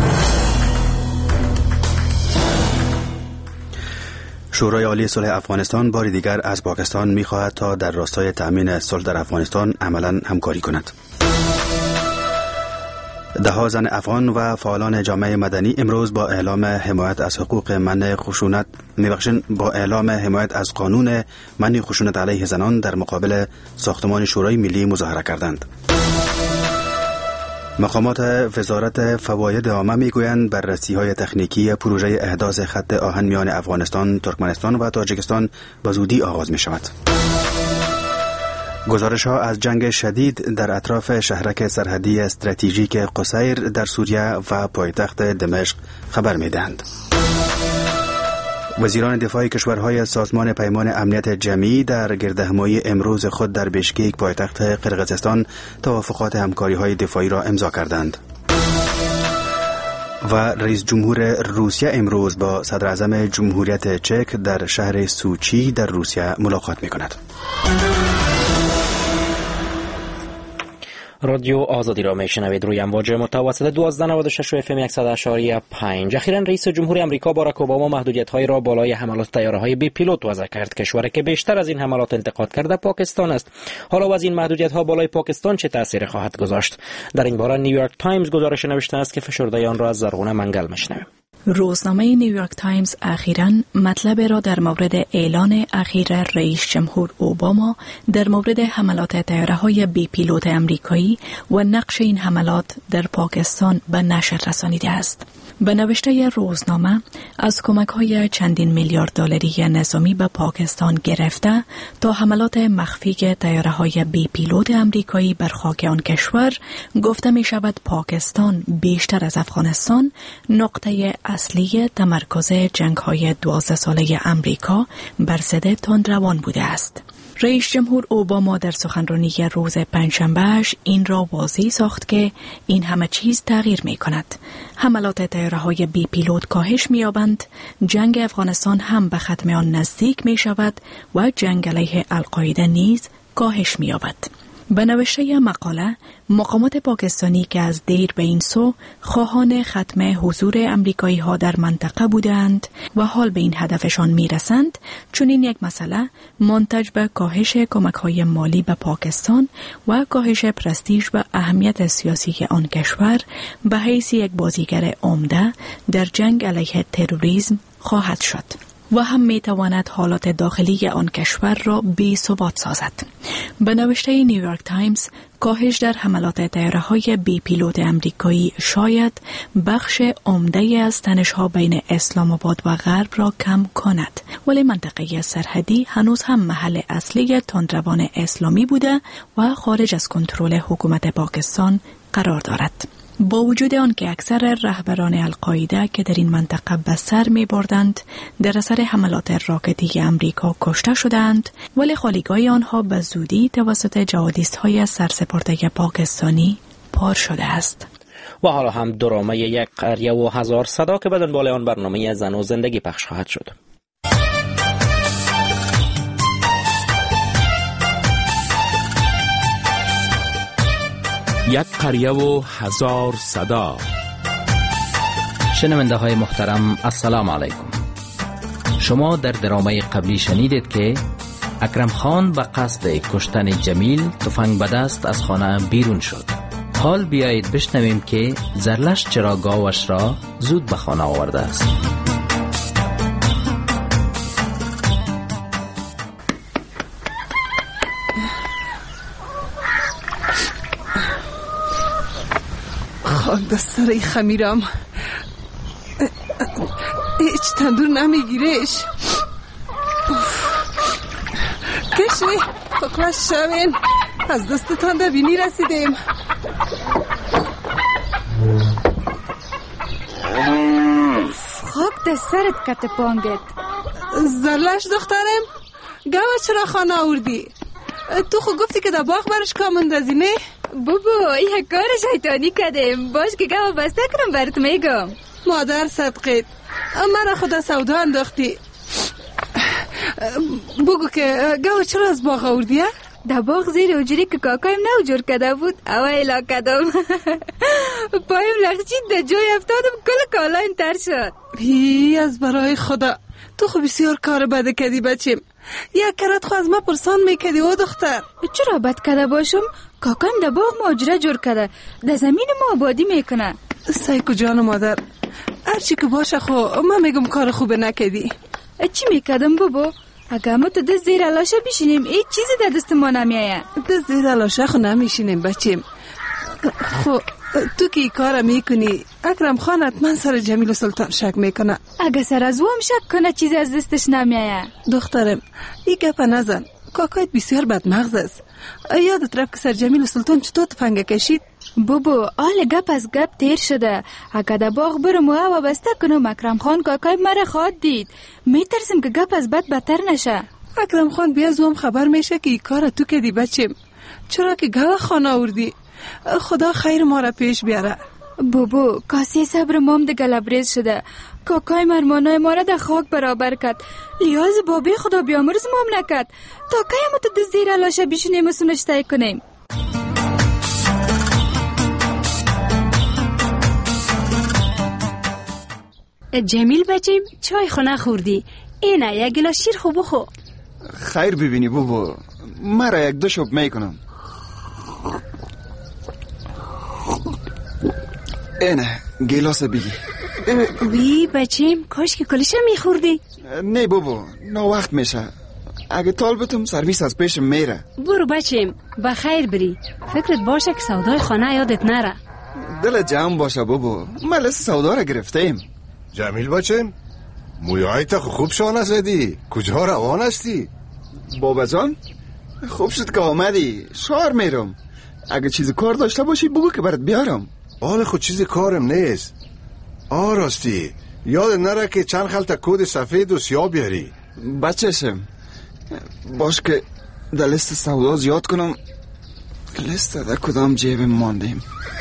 شورای عالی صلح افغانستان بار دیگر از پاکستان می‌خواهد تا در راستای تأمین صلح در افغانستان عملاً همکاری کند. ده‌ها زن افغان و فعالان جامعه مدنی امروز با اعلام حمایت از حقوق اعلام حمایت از قانون منع خشونت علیه زنان در مقابل ساختمان شورای ملی مظاهره کردند. مقامات وزارت فواید عامه میگویند بررسی‌های تکنیکی پروژه احداث خط آهن میان افغانستان، ترکمنستان و تاجیکستان به زودی آغاز می شود. گزارش‌ها از جنگ شدید در اطراف شهرک سرحدی استراتژیک قصیر در سوریه و پایتخت دمشق خبر می‌دهند. وزیران دفاع کشورهای سازمان پیمان امنیت جمعی در گردهمایی امروز خود در بیشکیک پایتخت قرقیزستان توافقات همکاری‌های دفاعی را امضا کردند. و رئیس جمهور روسیه امروز با صدر اعظم جمهوریت چک در شهر سوچی در روسیه ملاقات می‌کند. رادیو آزادی را میشنوید روی امواج متوسط 1296 و FM 100.5. اخیراً رئیس جمهور آمریکا باراک اوباما محدودیت‌های را بالای حملات طیاره‌های بی پیلوت وضع کرد. کشوری که بیشتر از این حملات انتقاد کرده پاکستان است. حالا از این محدودیت‌ها بالای پاکستان چه تأثیری خواهد گذاشت؟ در این باره نیویورک تایمز گزارش نوشته است که فشرده آن را از زرغونه منگل میشنویم. روزنامه نیویورک تایمز اخیراً مطلب را در مورد اعلان اخیر رئیس جمهور اوباما در مورد حملات طیاره‌های بی پیلوت آمریکایی و نقش این حملات در پاکستان به نشر رسانیده است. به نوشته روزنامه از کمک‌های چندین میلیارد دلاری نظامی به پاکستان گرفته تا حملات مخفی طیاره‌های بی پیلوت آمریکایی بر خاک آن کشور گفته می‌شود پاکستان بیشتر از افغانستان نقطه اصلی تمرکز جنگ‌های 12 ساله آمریکا بر ضد تندروان بوده است. رئیس جمهور اوباما در سخنرانی روز پنجشنبه‌اش این را واضح ساخت که این همه چیز تغییر می کند. حملات طیاره‌های بی پیلوت کاهش می یابند، جنگ افغانستان هم به ختم آن نزدیک می شود و جنگ علیه القاعده نیز کاهش می یابد. به نوشته مقاله، مقامات پاکستانی که از دیر به این سو خواهان ختم حضور امریکایی ها در منطقه بودند و حال به این هدفشان می رسند، چون این یک مسئله منتج به کاهش کمک های مالی به پاکستان و کاهش پرستیژ و اهمیت سیاسی آن کشور به حیث یک بازیگر عمده در جنگ علیه تروریسم خواهد شد و هم می تواند حالات داخلی آن کشور را بی ثبات سازد. به نوشته نیویورک تایمز، کاهش در حملات طیاره‌های بی پیلوت آمریکایی شاید بخش عمده از تنش‌ها بین اسلام آباد و غرب را کم کند، ولی منطقه سرحدی هنوز هم محل اصلی تندروان اسلامی بوده و خارج از کنترل حکومت پاکستان قرار دارد. با وجود آن که اکثر رهبران القاعده که در این منطقه به سر می بردند در اثر حملات راکتی امریکا کشته شدند، ولی خالیگاه آنها به زودی توسط جهادیست های سرسپرده پاکستانی پر شده است. و حالا هم درامه یک قریه و 1000 صدا که به دنبال آن برنامه زن و زندگی پخش خواهد شد. یک قریه و 1000 صدا. شنونده های محترم، السلام علیکم. شما در درامه قبلی شنیدید که اکرم خان به قصد کشتن جمیل تفنگ به دست از خانه بیرون شد. حال بیایید بشنویم که زرلش چرا گاوش را زود به خانه آورده است. دستره خمیرم هیچ تندور نمیگیرش. کشی تکلش شوین، از دست تنده بینی رسیدیم. خاک دسترت کت پانگت. زرلش دخترم، گوه چرا خانه آوردی؟ تو خود گفتی که در باغ برش کار مندازی نه؟ بابا یک کار شیطانی کردیم. باش که گاو بسته کنم برات میگم. مادر صدقیت من خدا سودا انداختی. بگو که گاو چرا از باغ آوردیه؟ در باغ زیر اجوری که کاکایم نو جور کرده بود اوه کدم پایم لغچید در جای افتادم کل کالایم تر شد. بی از برای خدا تو خو بسیار کار بده کردی بچیم. یک کرات خو از ما پرسان میکردی و دختر. چرا بد کرده باشم؟ کاکایم در باغ ماجره جور کرده در زمین ما آبادی میکنه. سایکو جان مادر هرچی که باشه خو من میگم کار خوبه نکردی. چی میکردم بابا؟ اگه ما تو دست زیر لاشه بشینیم هیچ چیزی در دست ما نمیایه. دست زیر لاشه خو نمیشینیم بچیم. خو تو که ای کار میکنی اکرم خان حتما سر جمیل سلطان شک میکنه. اگه سر از وام شک کنه چیزی از دستش نمیایه. دخترم ای گپ نزن. کاکایت بسیار بدمغز است. یادت رفت که سر جمیل سلطان چطور تفنگ کشید؟ بابا آل گپ از گپ تیر شده. اگه در باغ برم و هوا بسته کنم اکرم خان کاکای مرا خواهد دید. میترسم که گپ از بد بدتر نشه. اکرم خان بیا زوم خبر میشه که ای کار تو کردی بچیم. چرا که گوه خانه آوردی؟ خدا خیر ما را پیش بیاره. بابا کاسه صبر مام ده گلبریز شده. کاکای مرمانای ما را در خاک برابر کرد. لیاز بابی خدا بیامرز مام نکرد. تا که ما تو دست زیر لاشه بیشونیم و سنشتای کنیم. جمیل بچیم چای خونه خوردی؟ اینه یک گلاس شیر خوب بخو. خیر ببینی بابا مرا یک دو شب میکنم. اینه گلاس بگی. وی بچیم کاش که کلشه میخوردی. نه بابا نه وقت میشه. اگه طالبتم سرویس از پیش میره. برو بچیم بخیر بری. فکرت باشه که سودای خانه یادت نره. دل جمع باشه بابا ملس سودا را گرفتیم. جمیل بچم مویایت خوب شانه زدی. کجا روان هستی؟ بابا جان خوب شد که آمدی. شهر میرم. اگه چیز کار داشته باشی بگو که برات بیارم. آره خود چیز کارم نیست. راستی یاد نره که چند خلطه کود سفید و سیاه بیاری. بچهشم باش که در لیست سودا زیاد کنم. لیست در کدام جیب ماندیم؟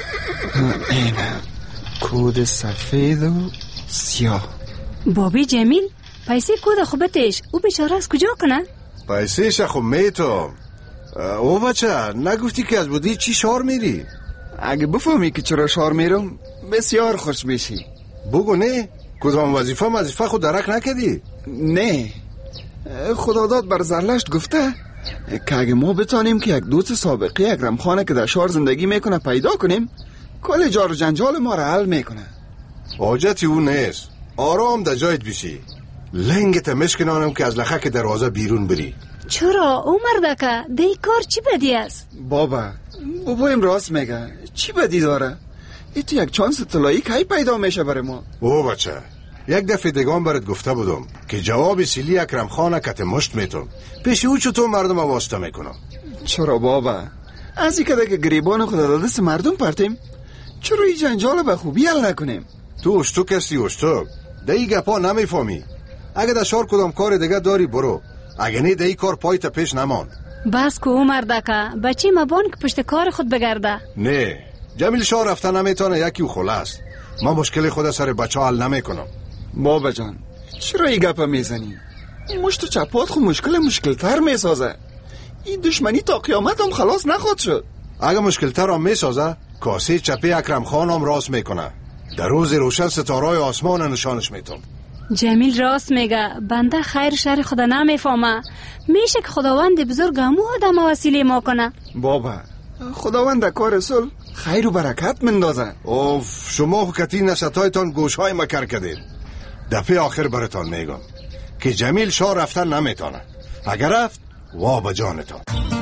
اینه کود سفید و سیاه. بابی جمیل پیسه کود خوبتش او بیچاره از کجا کنه؟ پیسه شخو میتم. او بچه نگفتی که از بودی چی شار میری؟ اگه بفهمی که چرا شار میرم بسیار خوش میشی. بگو نه کدام وظیفه خود درک نکردی؟ نه خداداد بر زرلشت گفته که اگه ما بتانیم که یک دوست سابقی اکرم خانه که در شهر زندگی میکنه پیدا کنیم کل جار و جنجال ما را حل میکنه. حاجتی اون نیست. آرام در جایت بشی. لنگت مشکنانم که از لخک دروازه بیرون بری. چرا او مردکه دی کار چی بدی است؟ بابا راست میگه. چی بدی داره؟ ایتو یک چانس طلایی کی پیدا میشه برای ما؟ او بچه یک دفعه دگان برات گفته بودم که جواب سیلی اکرم خانه کت مشت میتون پیش او چطور مردم واسطه میکنم. چرا بابا از این که گریبان خود دست مردم پرتیم چرا این جنجال به خوبی حل نکنیم؟ تو اشتوک هستی اشتوک دهی گپا نمیفهمی. اگه در شهر کدام کار دیگه داری برو. اگه نه دهی کار پایت پیش نماند. بس که او مردکه بچه مبان که پشت کار خود بگرده. نه جمیل شهر رفته نمیتونه یکی و خلاص. ما مشکل خود سر بچه حل نمیکنم. بابا جان چرا این گپا میزنی؟ مشت چپات خو مشکل تر میسازه. این دشمنی تا قیامت هم خلاص نخواد شد. اگه مشکل تر هم میسازه کاسه چپی اکرم خان هم راست میکنه. در روز روشن ستارای آسمان نشانش میتون. جمیل راست میگه. بنده خیر شر خدا نمیفهمه. میشه که خداوند بزرگ همو آدم وسیله ما کنه. بابا خداوند کار صلح خیر و برکت مندازه. اوف شما کتی نشتایتان گوشهای مکر کردید. دفعه آخر براتان میگم که جمیل شاه رفتن نمیتونه. اگر رفت وا به جانتان.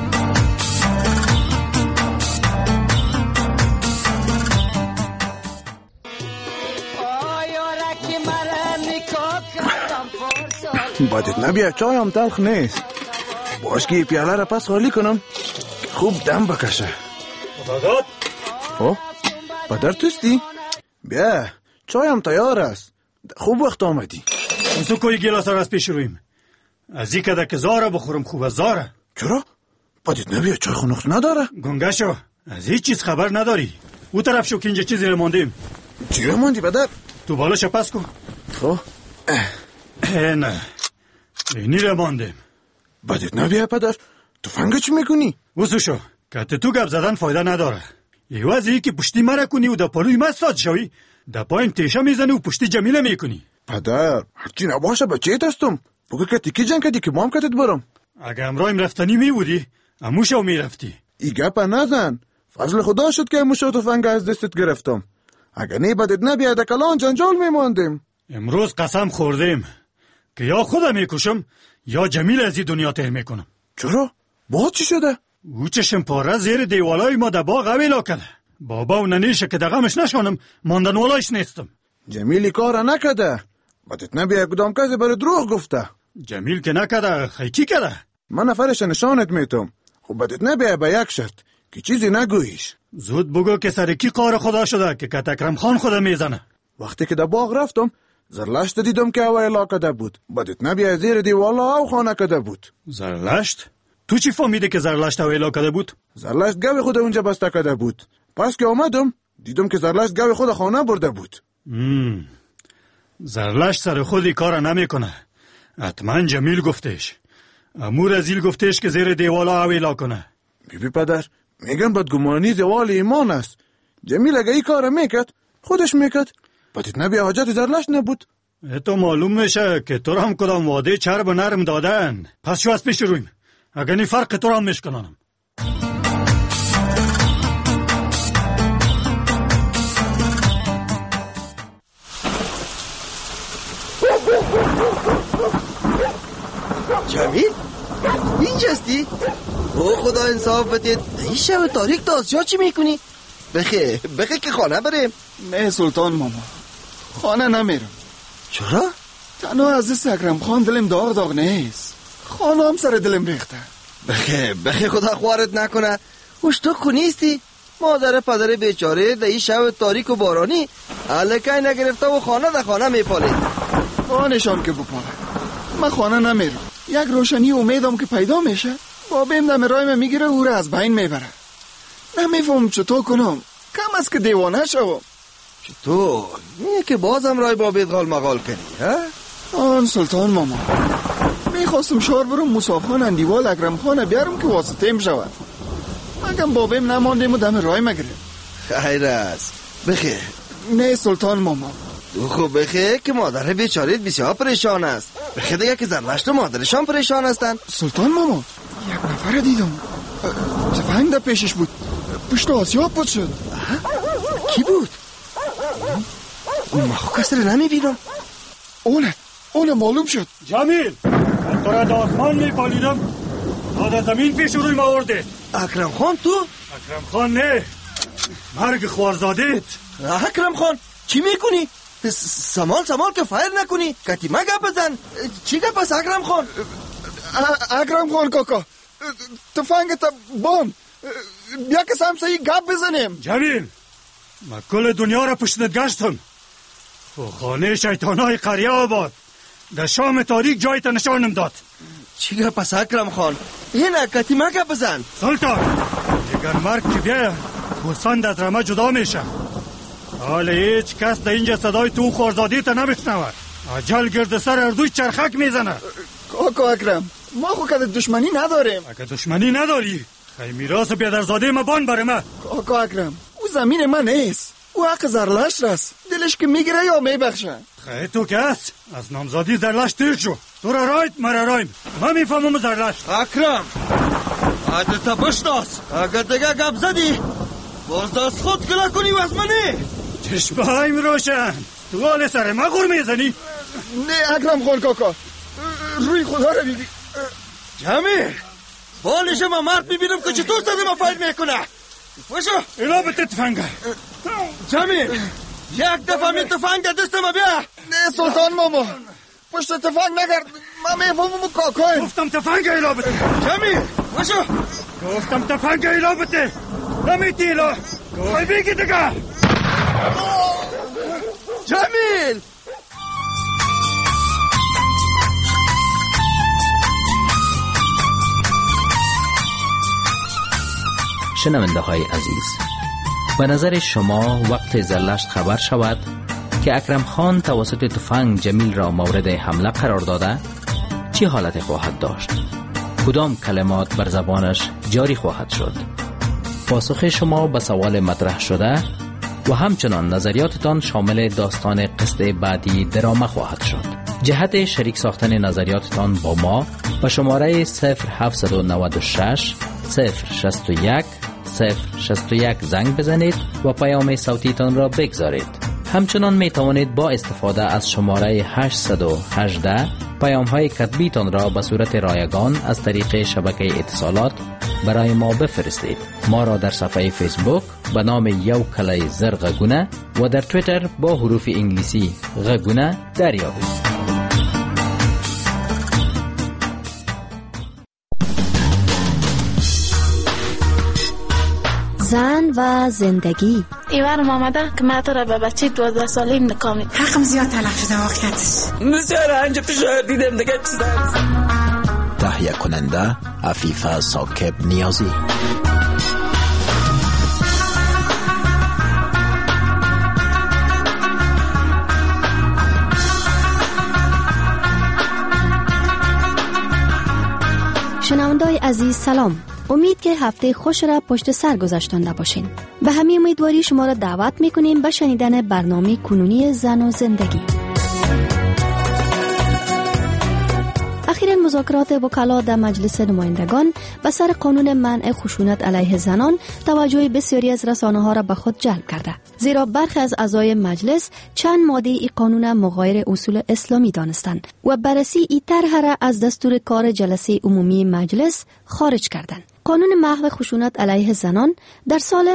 بدت نبیه چای هم تلخ نیست. باش که پیاله را پس خالی کنم خوب دم بکشه. خداداد او پدر توستی؟ بیا چای هم تیار است. خوب وقت آمدی. بسو کوی گلاس را از پیش رویم. از این که زاره بخورم خوب از زاره. چرا؟ بدید نبیه چای خونخت نداره؟ گنگشو از هیچ چیز خبر نداری؟ او طرف شو که اینجا چیزی رماندیم. چی رماندی پدر؟ تو بالا پس کن. خب نه اینی رماندیم. بدید نبیه پدر، تفنگ چی میکنی؟ وسوشو که تو گپ زدن فایده نداره. ایوازی که پشتی مرا کنی و در پلوی من ساد شوی، در پایین تیشه میزنی و پشتی جمیله میکنی. پدر هرچی نباشه بچه هستم. بگو که تیکی جنگ کردی که ما هم کتت برم. اگه امرایم رفتنی میبودی اموشو میرفتی. ای گپ نزن، فضل خدا شد که اموشو تفنگ از دستت گرفتم. اگه نه بدید نبیه در کلان جنجال میماندیم. امروز قسم خوردیم که یا خودم میکشم یا جمیل از این دنیا تر میکنم. چرا؟ با چی شده؟ او چشم پاره زیر دیوالای ما در باغ اویلا کرده. بابا و ننیشه که دغمش نشانم ماندن ولایش نیستم. جمیلی کار نکده. بدید نبیه کدام کسی برای دروغ گفته. جمیل که نکده خیکی کرده. من نفرش نشانت میتم. خب بدید نبیه به یک شرط که چیزی نگویش. زود بگو که سرکی کار خدا شده که اکرم خان خدا میزنه. وقتی که در باغ رفتم زرلشت دیدم که اویلا کده بود. بدید نبیه زیر دیوالا او خانه کده بود. زرلشت؟ تو چی فهمیده که زرلشت اویلا کده بود؟ زرلشت گوی خود اونجا بسته کده بود. پس که آمدم دیدم که زرلشت گوی خود خانه برده بود. زرلشت سر خودی کار نمیکنه. حتما جمیل گفتش. امور ازیل گفتش که زیر دیوالا اویلا کنه. بیبی پدر میگن بدگمانی زوال ایمان است. جمیل اگه ای کار میکرد خودش میکرد. بدید نبیه حاجت زرلشت نبود. تو معلوم میشه که تو هم کدام واده چرب نرم دادن. پس شو از پیش رویم. اگه نی فرق تو هم میشکنانم. جمیل اینجاستی؟ او خدا انصاف بدید. این شب تاریک دازجا چی میکنی؟ بخیر که خانه بریم. نه سلطان ماما، خانه نمیرم. چرا؟ تنها از دست اکرم خان دلم داغ نیست. خانه هم سر دلم ریخته. بخیر خدا خوارت نکنه. خوش تو کنیستی؟ مادر پدر بیچاره در این شب تاریک و بارانی علکه نگرفته و خانه در خانه میپالید. خانشان که بپاله. من خانه نمیرم. یک روشنی امیدم که پیدا میشه بابیم دم رایم میگیره او را از بین میبره. نمیفهم چطور کنم. کم از که دیوانه شوم. چطور؟ اینه که بازم رای بابیت غال مغال کنی ها؟ آن سلطان ماما، میخواستم شهر برم مصافخان اندیوال اکرم خانه بیارم که واسطه ام شود. اگم بابیم نماندیم و دم رای مگیره. خیر است. بخیر. نه سلطان ماما. خوب بخیر که مادر بیچارهت بسیار پریشان است. بخیر دیگه که زرلشت و مادرشان پریشان هستن. سلطان ماما یک نفر دیدم تفنگ در پیشش بود. پشت آسیاب بود شد. کی بود؟ ما خو کسی رو نمیبینم. اونه معلوم شد. جمیل من تو را در آسمان میپالیدم تا در زمین پیش روی ما آورده. اکرم خان تو؟ اکرم خان نه، مرگ خوارزادت. اکرم خان چی میکنی؟ سمال که فایر نکنی. کتیمه گپ بزن. چی گپ است اکرم خان؟ اکرم خان کاکا تفنگ تا بان بیا که سمسایی گپ بزنیم. جمیل من کل دنیا را پشتت گشتم و خانه شیطانای قریه آباد در شام تاریک جایت نشانم داد. چی گپ است اکرم خان؟ اینه کتیمه گپ بزن. سلطان اگر مرگ که بیایه گوسفند از رمه جدا میشه. حال هیچ کس در اینجا صدای تو خوارزادی تا نمیشنود. اجل گرد سر اردوی چرخک میزنه. کاکا اکرم ما خو که دشمنی نداریم. اگه دشمنی نداری خیلی میراث بیادرزاده ما بان بره ما. کاکا اکرم او زمین من نیست. او حق زرلشت راست. دلش که میگیره یا میبخشه. خیلی تو که هست از نامزادی زرلشت تیر شو. تو را رایت مرا رایم. من میفهمم زرلشت. اکرم عادت بشناس. اگر دیگه گپ زدی باز دست خود کلا کنی و از منی. چشمهایم روشن. تو حال سر ما غور میزنی؟ نه اکرم خان کاکا روی خدا رو بیدی. جمیل بالش ما مرد میبینم که چطور سر ما فاید میکنه. باشو ایلا بته تفنگه. جمیل یک دفعه می تفنگ دست ما بیا. نه سلطان ماما پشت تفنگ نگرد. من میفهمم کاکای. گفتم تفنگ ایلا بته. جمیل باشو گفتم تفنگ ایلا بته. نمیتی ایلا گوی بیگی دیگه. جمیل شنونده های عزیز، به نظر شما وقت زرلشت خبر شود که اکرم خان توسط تفنگ جمیل را مورد حمله قرار داده، چه حالت خواهد داشت؟ کدام کلمات بر زبانش جاری خواهد شد؟ پاسخ شما به سوال مطرح شده و همچنان نظریاتتان شامل داستان قصه بعدی درامه خواهد شد. جهت شریک ساختن نظریاتتان با ما به شماره 0796 061 061 زنگ بزنید و پیام صوتیتان را بگذارید. همچنان می توانید با استفاده از شماره 818 پیام های کتبیتان را به صورت رایگان از طریق شبکه اتصالات برای ما بفرستید. ما را در صفحه فیسبوک به نام یو کلای زر غگونه و در تویتر با حروف انگلیسی غگونه دریابید. زن و زندگی. ایوانم آمده که من تو را به بچه 12 ساله نکاح میکنم. حقم زیاد تلف شده واقعیتش. بسیار انجا فشار دیدم دیگه چیز دارم. تهیه کننده عفیفه ثاقب نیازی. شنونده‌های عزیز سلام. امید که هفته خوش را پشت سر گذاشتنده باشین. به همین امیدواری شما را دعوت میکنیم به شنیدن برنامه کنونی زن و زندگی. اخیراً مذاکرات وکلا در مجلس نمایندگان به سر قانون منع خشونت علیه زنان توجه بسیاری از رسانه‌ها را به خود جلب کرده، زیرا برخی از اعضای مجلس چند ماده این قانون مغایر اصول اسلامی دانستند و بررسی این طرح را از دستور کار جلسه عمومی مجلس خارج کردند. قانون محو خشونت علیه زنان در سال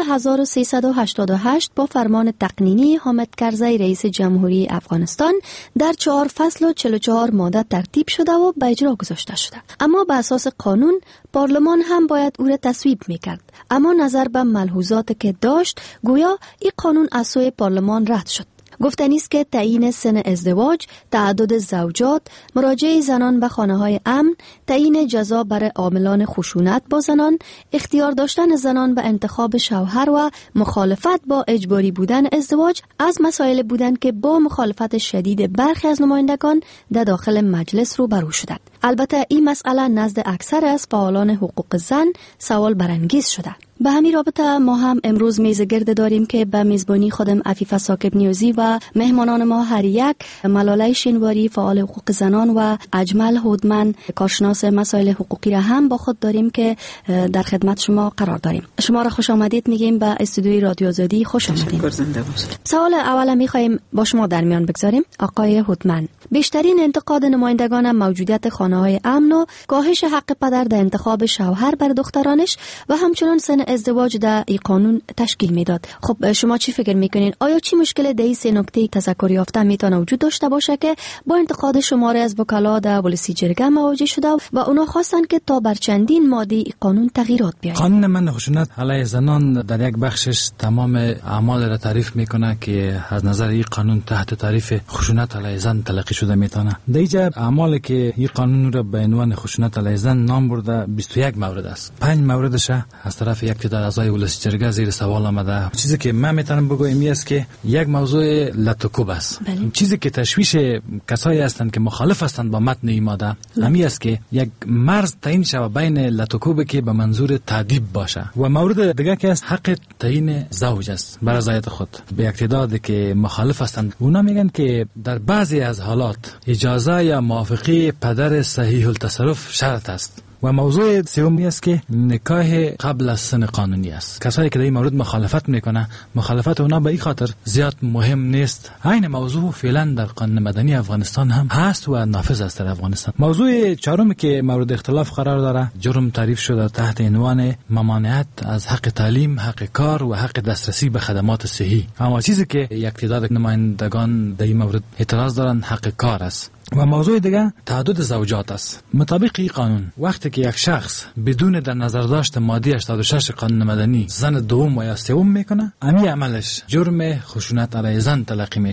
1388 با فرمان تقنینی حامد کرزی رئیس جمهوری افغانستان در 4 فصل و 44 ماده ترتیب شده و به اجرا گذاشته شده. اما به اساس قانون پارلمان هم باید او را تصویب میکرد، اما نظر به ملحوظات که داشت گویا این قانون از سوی پارلمان رد شد. گفتنی است که تعیین سن ازدواج، تعدد زوجات، مراجعه زنان به خانه‌های امن، تعیین جزا برای عاملان خشونت با زنان، اختیار داشتن زنان به انتخاب شوهر و مخالفت با اجباری بودن ازدواج از مسائل بودند که با مخالفت شدید برخی از نمایندگان در داخل مجلس روبرو شدند. البته این مسئله نزد اکثر از فعالان حقوق زن سوال برانگیز شده. به همین رابطه ما هم امروز میز گرد داریم که به میزبانی خودم عفیفه ثاقب نیازی و مهمانان ما هر یک ملاله شینواری فعال حقوق زنان و اجمل هودمن کارشناس مسائل حقوقی را هم با خود داریم که در خدمت شما قرار داریم. شما را خوش آمدید میگیم به استودیوی رادیو آزادی. خوش آمدید. سوال اول میخوایم با شما در میان بگذاریم. آقای هودمن، بیشترین انتقاد نمایندگان موجودیت خانه‌های امن و کاهش حق پدر در انتخاب شوهر بر دخترانش و همچنین سن ازدواج در این قانون تشکیل میداد. خب شما چی فکر میکنین؟ آیا چی مشکل در این سه نکته تذکر یافته میتونه وجود داشته باشه که با انتقاد شماره از وکلا در ولسی جرگه مواجه شده و اونا خواستن که تا بر چندین ماده این قانون تغییرات بیاید؟ قانون منع خشونت علیه زنان در یک بخشش تمام اعمال را تعریف میکنه که از نظر این قانون تحت تعریف خشونت علیه زن تلقی شده میتونه. در اینجا اعمالی که این قانون را به عنوان خشونت علیه زن نام برده 21 مورد است. 5 موردش از طرف یک در اعضای ولسی جرگه زیر سوال آمده. چیزی که من میتونم بگویم است که یک موضوع لطوکوب است. چیزی که تشویش کسایی هستند که مخالف هستند با متن این ماده همین است که یک مرز تعیین شود بین لطوکوب که به منظور تادیب باشه و مورد دیگه که است حق تعیین زوج است بر رضایت خود. به یک تعداد که مخالف هستند اونا میگن که در بعضی از حالات اجازه یا موافقه پدر صحیح التصرف شرط است. و موضوع سومی است که نکاح قبل از سن قانونی است. کسایی که در این مورد مخالفت میکنه مخالفت اونا به این خاطر زیاد مهم نیست. این موضوع فعلا در قانون مدنی افغانستان هم هست و نافذ است در افغانستان. موضوع چهارمی که مورد اختلاف قرار داره جرم تعریف شده تحت عنوان ممانعت از حق تعلیم، حق کار و حق دسترسی به خدمات صحی. اما چیزی که یک تعداد نمایندگان در این مورد اعتراض دارن حق کار است. و موضوع دیگه تعدد زوجات است. مطابق این قانون وقتی که یک شخص بدون در نظر داشت ماده 86 قانون مدنی زن دوم و یا سوم میکنه، امی عملش جرم خشونت علیه زن تلقی میشه.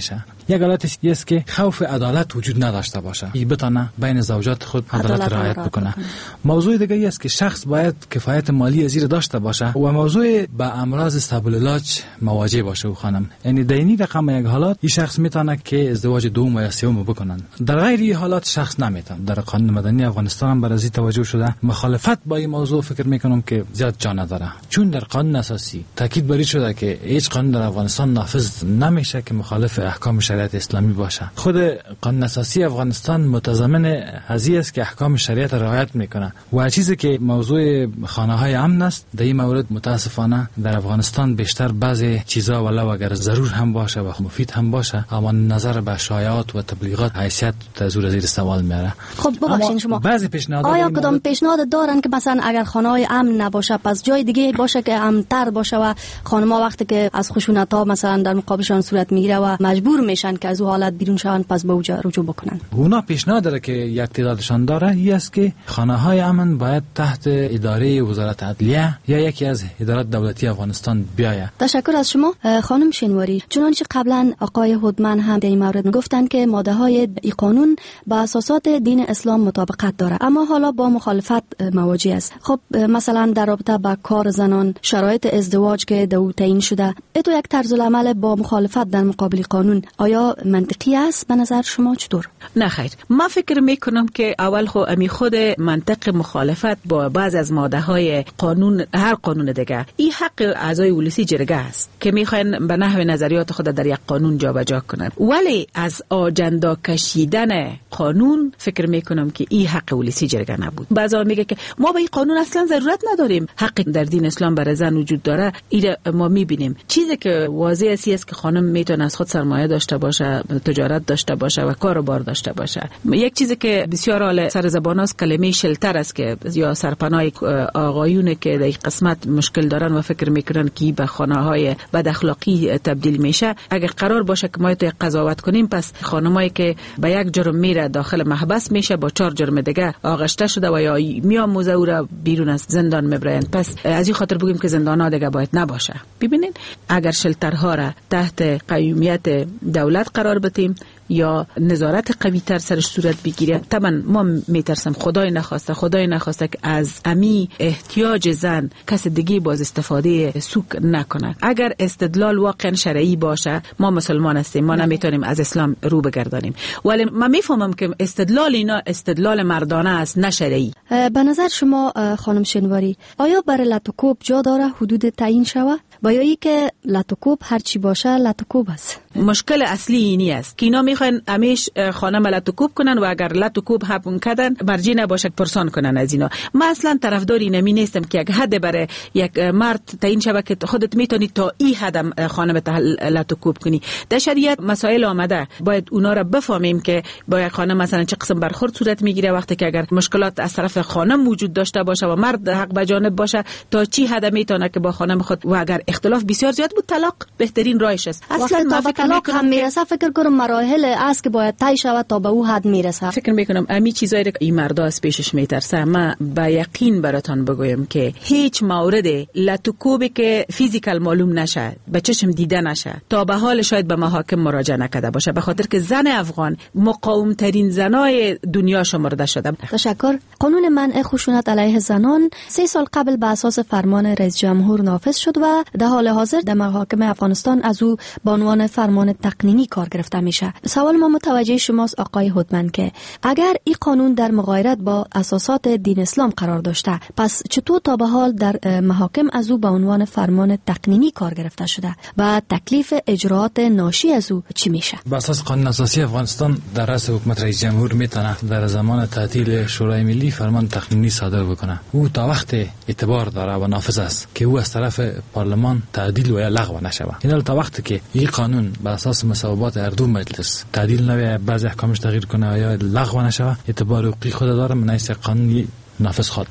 یک حالتش است که خوف عدالت وجود نداشته باشه، ای بتونه بین زوجات خود عدالت رعایت بکنه. موضوع دیگه است که شخص باید کفایت مالی از زیر داشته باشه و موضوع با امراض استابل العلاج مواجه باشه و خانم. یعنی دینی رقم یک حالات این شخص میتونه که ازدواج دوم و سوم بکنن. در غیر این حالات شخص نمیتونه. در قانون مدنی افغانستان هم برای توجه شده. مخالفت با این موضوع فکر میکنم که زیاد جا نداره، چون در قانون اساسی تاکید بر شده که هیچ قانون در افغانستان نافذ نمیشه که مخالف احکام شریعت اسلامی باشه. خود قانون اساسی افغانستان متضمن هذه است که احکام شریعت رعایت میکنه و چیزی که موضوع خانه‌های امن است، در این مورد متاسفانه در افغانستان بیشتر بعضی چیزا ولو اگر ضرور هم باشه و مفید هم باشه، اما نظر به شایعات و تبلیغات حیثیت زیر سوال میاره. خب ببخشید شما بعضی پیشنهاد آیا کدام پیشنهاد دارن که مثلا اگر خانه‌های امن نباشه پس جای دیگه باشه که امن‌تر باشه و خانم‌ها وقتی که از خشونت‌ها مثلا در مقابلشان صورت میگیره و مجبور میشن که از اون حالت بیرون شون پس به اوجا رجوع بکنن؟ اونا پیشنهاد داره که یک تعدادشان داره این است که خانه‌های امن باید تحت اداره وزارت عدلیه یا یکی از ادارات دولتی افغانستان بیاید. تشکر از شما خانم شنواری. چنانچه قبلا آقای هودمن هم در این مورد گفتن که ماده‌های این قانون با اساسات دین اسلام مطابقت داره، اما حالا با مخالفت مواجه است. خب مثلا در رابطه با کار زنان، شرایط ازدواج که دو تعیین شده، اتو یک طرز العمل با مخالفت در مقابل قانون آیا منطقی است به نظر شما؟ چطور؟ نه خیر، من فکر میکنم که اول خود منطق مخالفت با بعض از ماده های قانون، هر قانون دیگه، این حق اعضای ولسی جرگه است که میخواین به نحو نظریات خود در یک قانون جابجا کنند، ولی از آجندا کشیدن قانون فکر میکنم که این حق ولسی جرگه نبود. بعضا میگه که ما به این قانون اصلا ضرورت نداریم، حق در دین اسلام برای زن وجود داره. این ما میبینیم چیزی که واضح است که خانم میتونه از خود سرمایه داشته باشه، تجارت داشته باشه و کاروبار داشته باشه. یک چیزی که بسیار حال سر زبان است کلمه شلتر است که یا سرپناه آقایونه که در قسمت مشکل دارن و فکر میکنن که به خانه‌های بد اخلاقی تبدیل میشه. اگر قرار باشه که ما تو قضاوت کنیم، پس خانمایی که به یک جرم میره داخل محبس میشه، با 4 جرم دیگه آغشته شده و یا میاموزه او را بیرون از زندان میبرند. پس از این خاطر بگیم که زندان‌ها دیگه باید نباشه. ببینین اگر شلترها را تحت قیومیت دولت قرار بدیم یا نظارت قوی تر سرش صورت بگیره، طبعا ما میترسم خدای نخواسته که از امی احتیاج زن کس دیگه باز استفاده سوک نکنه. اگر استدلال واقعا شرعی باشه، ما مسلمان هستیم، ما نمیتونیم از اسلام رو بگردانیم، ولی من میفهمم که استدلال اینا استدلال مردانه است نه شرعی. به نظر شما خانم شنواری آیا برای لاتوکوب جا داره حدود تعیین شود؟ با یا ای که لاتوکوب هر چی باشه لاتوکوب است؟ مشکل اصلی اینی است که اینا میخوان همیش خانم لاتوکوب کنن و اگر لاتوکوب حبون کردن مرجی نباشه پرسان کنن از اینا. من اصلا طرفدار اینمی نیستم که یک حد برای یک مرد تعیین شود که خودت میتونی تا این حد خانم لاتوکوب کنی. در شریعت مسائل آمده، باید اونا را بفهمیم که با یک خانم مثلا چه قسم برخورد صورت میگیره وقتی که اگر مشکلات از طرف خانم وجود داشته باشه و مرد حق به جانب باشه، تا چی حد میتونه که با خانم خود، و اگر اختلاف بسیار زیاد بود طلاق بهترین راهش است. اصلا تا به طلاق هم میرسه فکر کنم مراحل است که باید طی شود تا به او حد میرسه. فکر میکنم امی چیزایی که این مردا از پیشش میترسه. من با یقین براتون بگویم که هیچ مورد لاتوکوبی که فیزیکال معلوم نشه، به چشم دیده نشه، تا به حال شاید به محاکم مراجعه نکرده باشه، به خاطر که زن افغان مقاوم ترین زنای دنیا شمرده شده. تشکر. قانون منع خشونت علیه زنان 3 سال قبل به اساس فرمان رئیس جمهور نافذ شد و در حال حاضر در محاکم افغانستان از او به عنوان فرمان تقنینی کار گرفته میشه. سوال ما متوجه شماست آقای هودمن که اگر این قانون در مغایرت با اساسات دین اسلام قرار داشته، پس چطور تا به حال در محاکم از او به عنوان فرمان تقنینی کار گرفته شده و تکلیف اجراات ناشی از او چی میشه؟ به اساس قانون اساسی افغانستان در رأس حکومت رئیس جمهور میتونه در زمان تعطیل شورای ملی فرمان تقنینی صادر بکنه. او تا وقت اعتبار داره و نافذ است که او از طرف پارلمان تعدیل و یا لغو نشود. این تا وقتی که این قانون بر اساس مصوبات هر دو مجلس تعدیل نوی بعضی احکامش تغییر کنه یا لغو نشود، اعتبار حقوقی خود داره، منیس قانونی نافذ خواهد بود.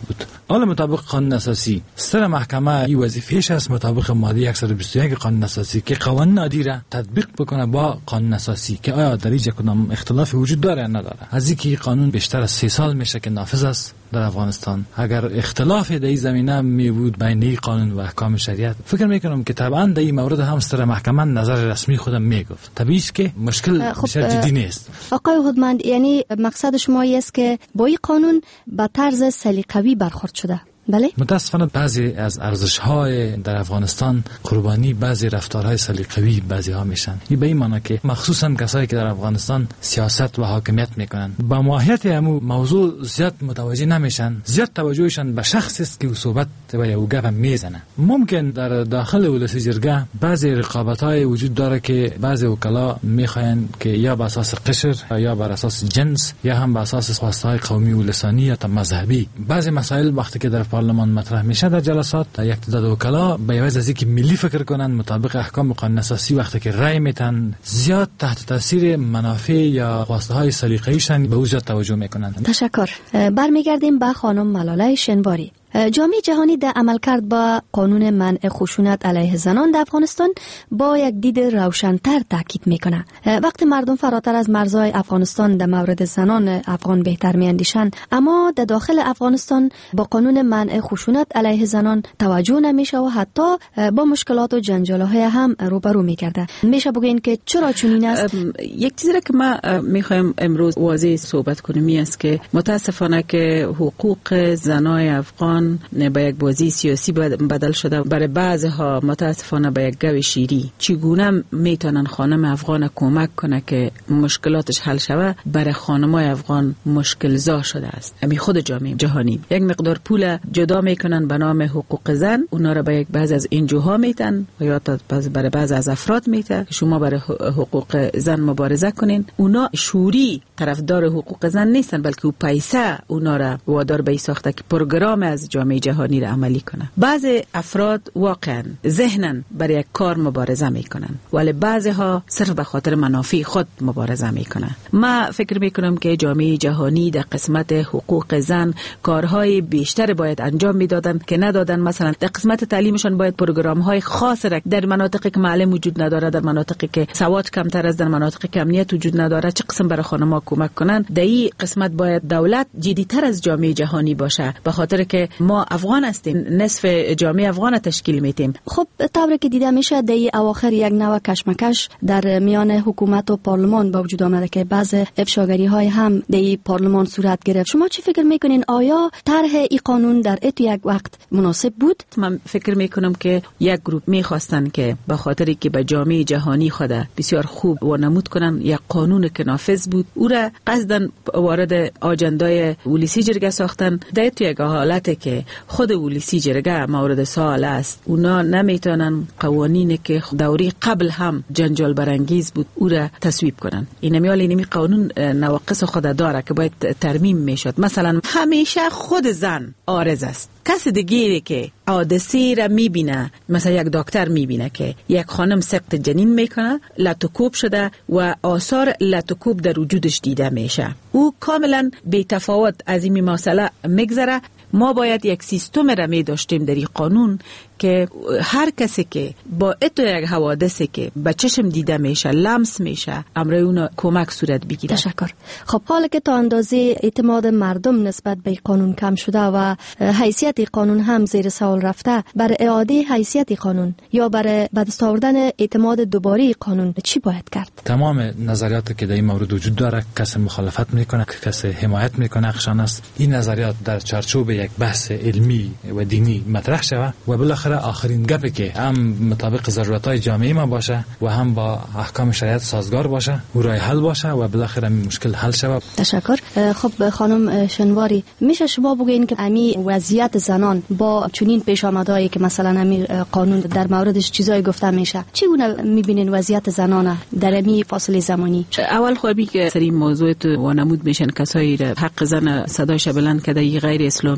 حالا مطابق قانون اساسی سر محکمه این وظیفه‌اش است مطابق ماده 121 قانون اساسی که قوانین عادی را تطبیق بکنه با قانون اساسی که آیا در اینجا کدام اختلافی وجود داره یا نداره. از اینکه قانون بیشتر از 3 سال میشه که نافذ است در افغانستان، اگر اختلاف در این زمینه می بود بین این قانون و احکام شریعت، فکر میکنم که طبعا در این مورد هم سر محکمه نظر رسمی خودم میگفت. طبیعی است که مشکل بیشتر جدی نیست. آقای هودمند، یعنی مقصد شما است که با این قانون به طرز سلیقه‌ای برخورد شده؟ بله. متاسفانه بعضی از ارزش‌های در افغانستان قربانی بعضی رفتارهای سلیقه‌ای بعضی‌ها میشن. این به این معنی که مخصوصا کسایی که در افغانستان سیاست و حاکمیت میکنن با ماهیت همو موضوع زیاد متوجه نمیشن، زیاد توجهشان به شخصی است که صحبت و یا گپ میزنه. ممکن در داخل ولسی جرگه بعضی رقابت‌های وجود داره که بعضی وکلا میخواین که یا به اساس قشر یا بر اساس جنس یا هم به اساس خواستهای قومی و لسانی یا مذهبی بعضی مسائل وقتی که در پارلمان مطرح میشه در جلسات تا یک تعداد وکلا به عوض از اینکه ملی فکر کنن مطابق احکام قانون اساسی وقتی که رأی میتن زیاد تحت تاثیر منافع یا خواسته های سلیقه‌ایشان به او زیاد توجه میکنن. تشکر. برمیگردیم به خانم ملاله شنواری. جامعه جهانی در عملکرد با قانون منع خشونت علیه زنان در افغانستان با یک دید روشن‌تر تاکید میکنه. وقتی مردم فراتر از مرزهای افغانستان در مورد زنان افغان بهتر میاندیشند، اما در داخل افغانستان با قانون منع خشونت علیه زنان توجه نمیشه و حتی با مشکلات و جنجال‌های هم روبرو میکرده. میشه بگین که چرا چنین است؟ یک چیزی که ما میخوایم امروز واضح صحبت کنیم است که متاسفانه که حقوق زنای افغان به یک بازی سیاسی بدل شده. برای بعضها متاسفانه به یک گوی شیری. چگونه میتونن خانم افغان کمک کنه که مشکلاتش حل شود؟ برای خانمای افغان مشکل زا شده است. امی خود جامعه جهانی یک مقدار پول جدا میکنن به نام حقوق زن، اونا را به یک بعض از انجوها میتن و یا برای بعض از افراد میتن که شما برای حقوق زن مبارزه کنین. اونا شوری طرفدار حقوق زن نیستن، بلکه او پیسه اونا را وادار به ساخته که پروگرام از جامعه جهانی را عملی کنه. بعض افراد واقعا ذهنن برای یک کار مبارزه میکنن، ولی بعضها صرف به خاطر منافع خود مبارزه میکنن. ما فکر میکنم که جامعه جهانی در قسمت حقوق زن کارهای بیشتر باید انجام میدادن که ندادن. مثلا در قسمت تعلیمشان باید پروگرام‌های خاص را در مناطقی که معلم وجود نداره، در مناطقی که سواد کمتر است، در مناطقی که امنیت وجود نداره، چه قسم برای خانم‌ها کمک کنن. در این قسمت باید دولت جدی‌تر از جامعه جهانی باشه، به خاطر که ما افغان هستیم، نصف جامعه افغان تشکیل میدیم. خب طوری که دیده میشه در اواخر یک نوع کشمکش در میان حکومت و پارلمان با وجود آمده که بعض افشاگری های هم در پارلمان صورت گرفت. شما چی فکر میکنین؟ آیا طرح این قانون در اتو یک وقت مناسب بود؟ من فکر میکنم که یک گروه میخواستن که به خاطری که به جامعه جهانی خود بسیار خوب وانمود کنن، یک قانون که نافذ بود او را قصدن وارد آجندای ولسی جرگه ساختن. در تو یک حالت که خود ولسی جرگه مورد سوال است، اونا نمیتونن قوانینی که دوری قبل هم جنجال برانگیز بود او را تصویب کنن. این نمی قانون نواقص خود داره که باید ترمیم میشد. مثلا همیشه خود زن عارض است. کس دیگری که حادثه را میبینه، مثلا یک دکتر میبینه که یک خانم سقط جنین میکنه، لاتوکوب شده و آثار لاتوکوب در وجودش دیده میشه، او کاملا بی تفاوت از این مسئله میگذره. ما باید یک سیستم را می داشتیم در این قانون که هر کسی که با اتو یک حوادثی که به چشم دیده میشه، لمس میشه، امروی اون کمک صورت بگیره. تشکر. خب حالا که تا اندازه اعتماد مردم نسبت به قانون کم شده و حیثیت قانون هم زیر سوال رفته، برای اعاده حیثیت قانون یا برای به دست آوردن اعتماد دوباره قانون چی باید کرد؟ تمام نظریاتی که در این مورد وجود داره، کسی مخالفت میکنه، کسی حمایت میکنه، اخشان است. این نظریات در چارچوب یک بحث علمی و دینی مطرح شود و بالاخره آخرین گپی که هم مطابق ضرورت‌های جامعه ما باشه و هم با احکام شریعت سازگار باشه و راه حل باشه و بالاخره این مشکل حل شود. تشکر. خب خانم شنواری، میشه شما بگین که امی وضعیت زنان با چنین پیش آمدایی که مثلا امی قانون در موردش چیزایی گفته میشه، چگونه میبینین وضعیت زنان در امی فاصله زمانی؟ اول خوبی که سری موضوع تو وانمود میشن کسایی حق زن صداش بلند کرده غیر اسلامی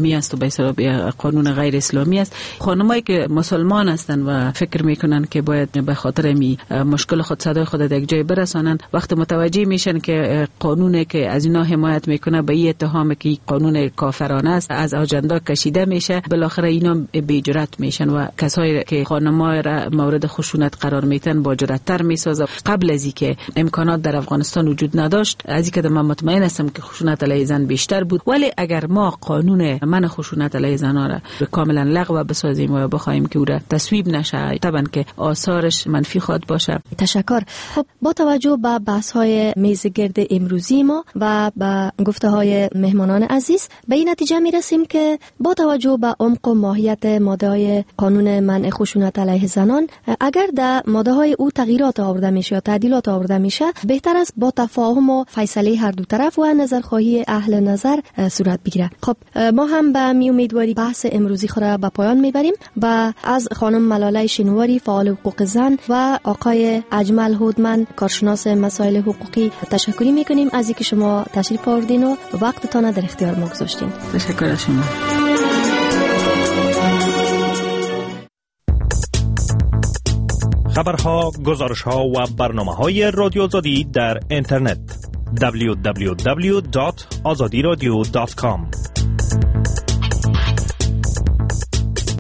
اسلامی است و به اصطلاح قانون غیر اسلامی است. خانمایی که مسلمان هستند و فکر میکنن که باید به خاطر می مشکل خود صدای خود در یک جای برسانن، وقت متوجه میشن که قانونی که از اینا حمایت میکنه به این اتهام که این قانون کافرانه است از آجندا کشیده میشه، بالاخره اینا بی جرأت میشن و کسایی که خانم‌ها را مورد خشونت قرار میتن با جرأت‌تر میسازه. قبل از اینکه امکانات در افغانستان وجود نداشت، از اینکه من مطمئن هستم که خشونت علیه زن بیشتر بود، ولی اگر ما قانون من خشونت علیه زنان را کاملا لغو بسازیم و بخوایم که او را تصویب نشه، طبعا که آثارش منفی خواهد باشه. تشکر. خب با توجه به بحث‌های میز گرد امروزی ما و به گفته‌های مهمانان عزیز، به این نتیجه میرسیم که با توجه به عمق و ماهیت ماده‌های قانون منع خشونت علیه زنان، اگر در ماده‌های او تغییرات آورده میشه یا تعدیلات آورده میشه، بهتر است با تفاهم و فیصله هر دو طرف و نظرخواهی اهل نظر صورت بگیره. خب ما هم به امیدواری بحث امروزی خود را به پایان میبریم و از خانم ملاله شنواری فعال حقوق زن و آقای اجمل هودمن کارشناس مسائل حقوقی تشکر میکنیم از اینکه شما تشریف آوردین و وقتتان در اختیار ما گذاشتین. تشکر از شما. خبرها، گزارشها و برنامه‌های رادیو آزادی در اینترنت www.azadiradio.com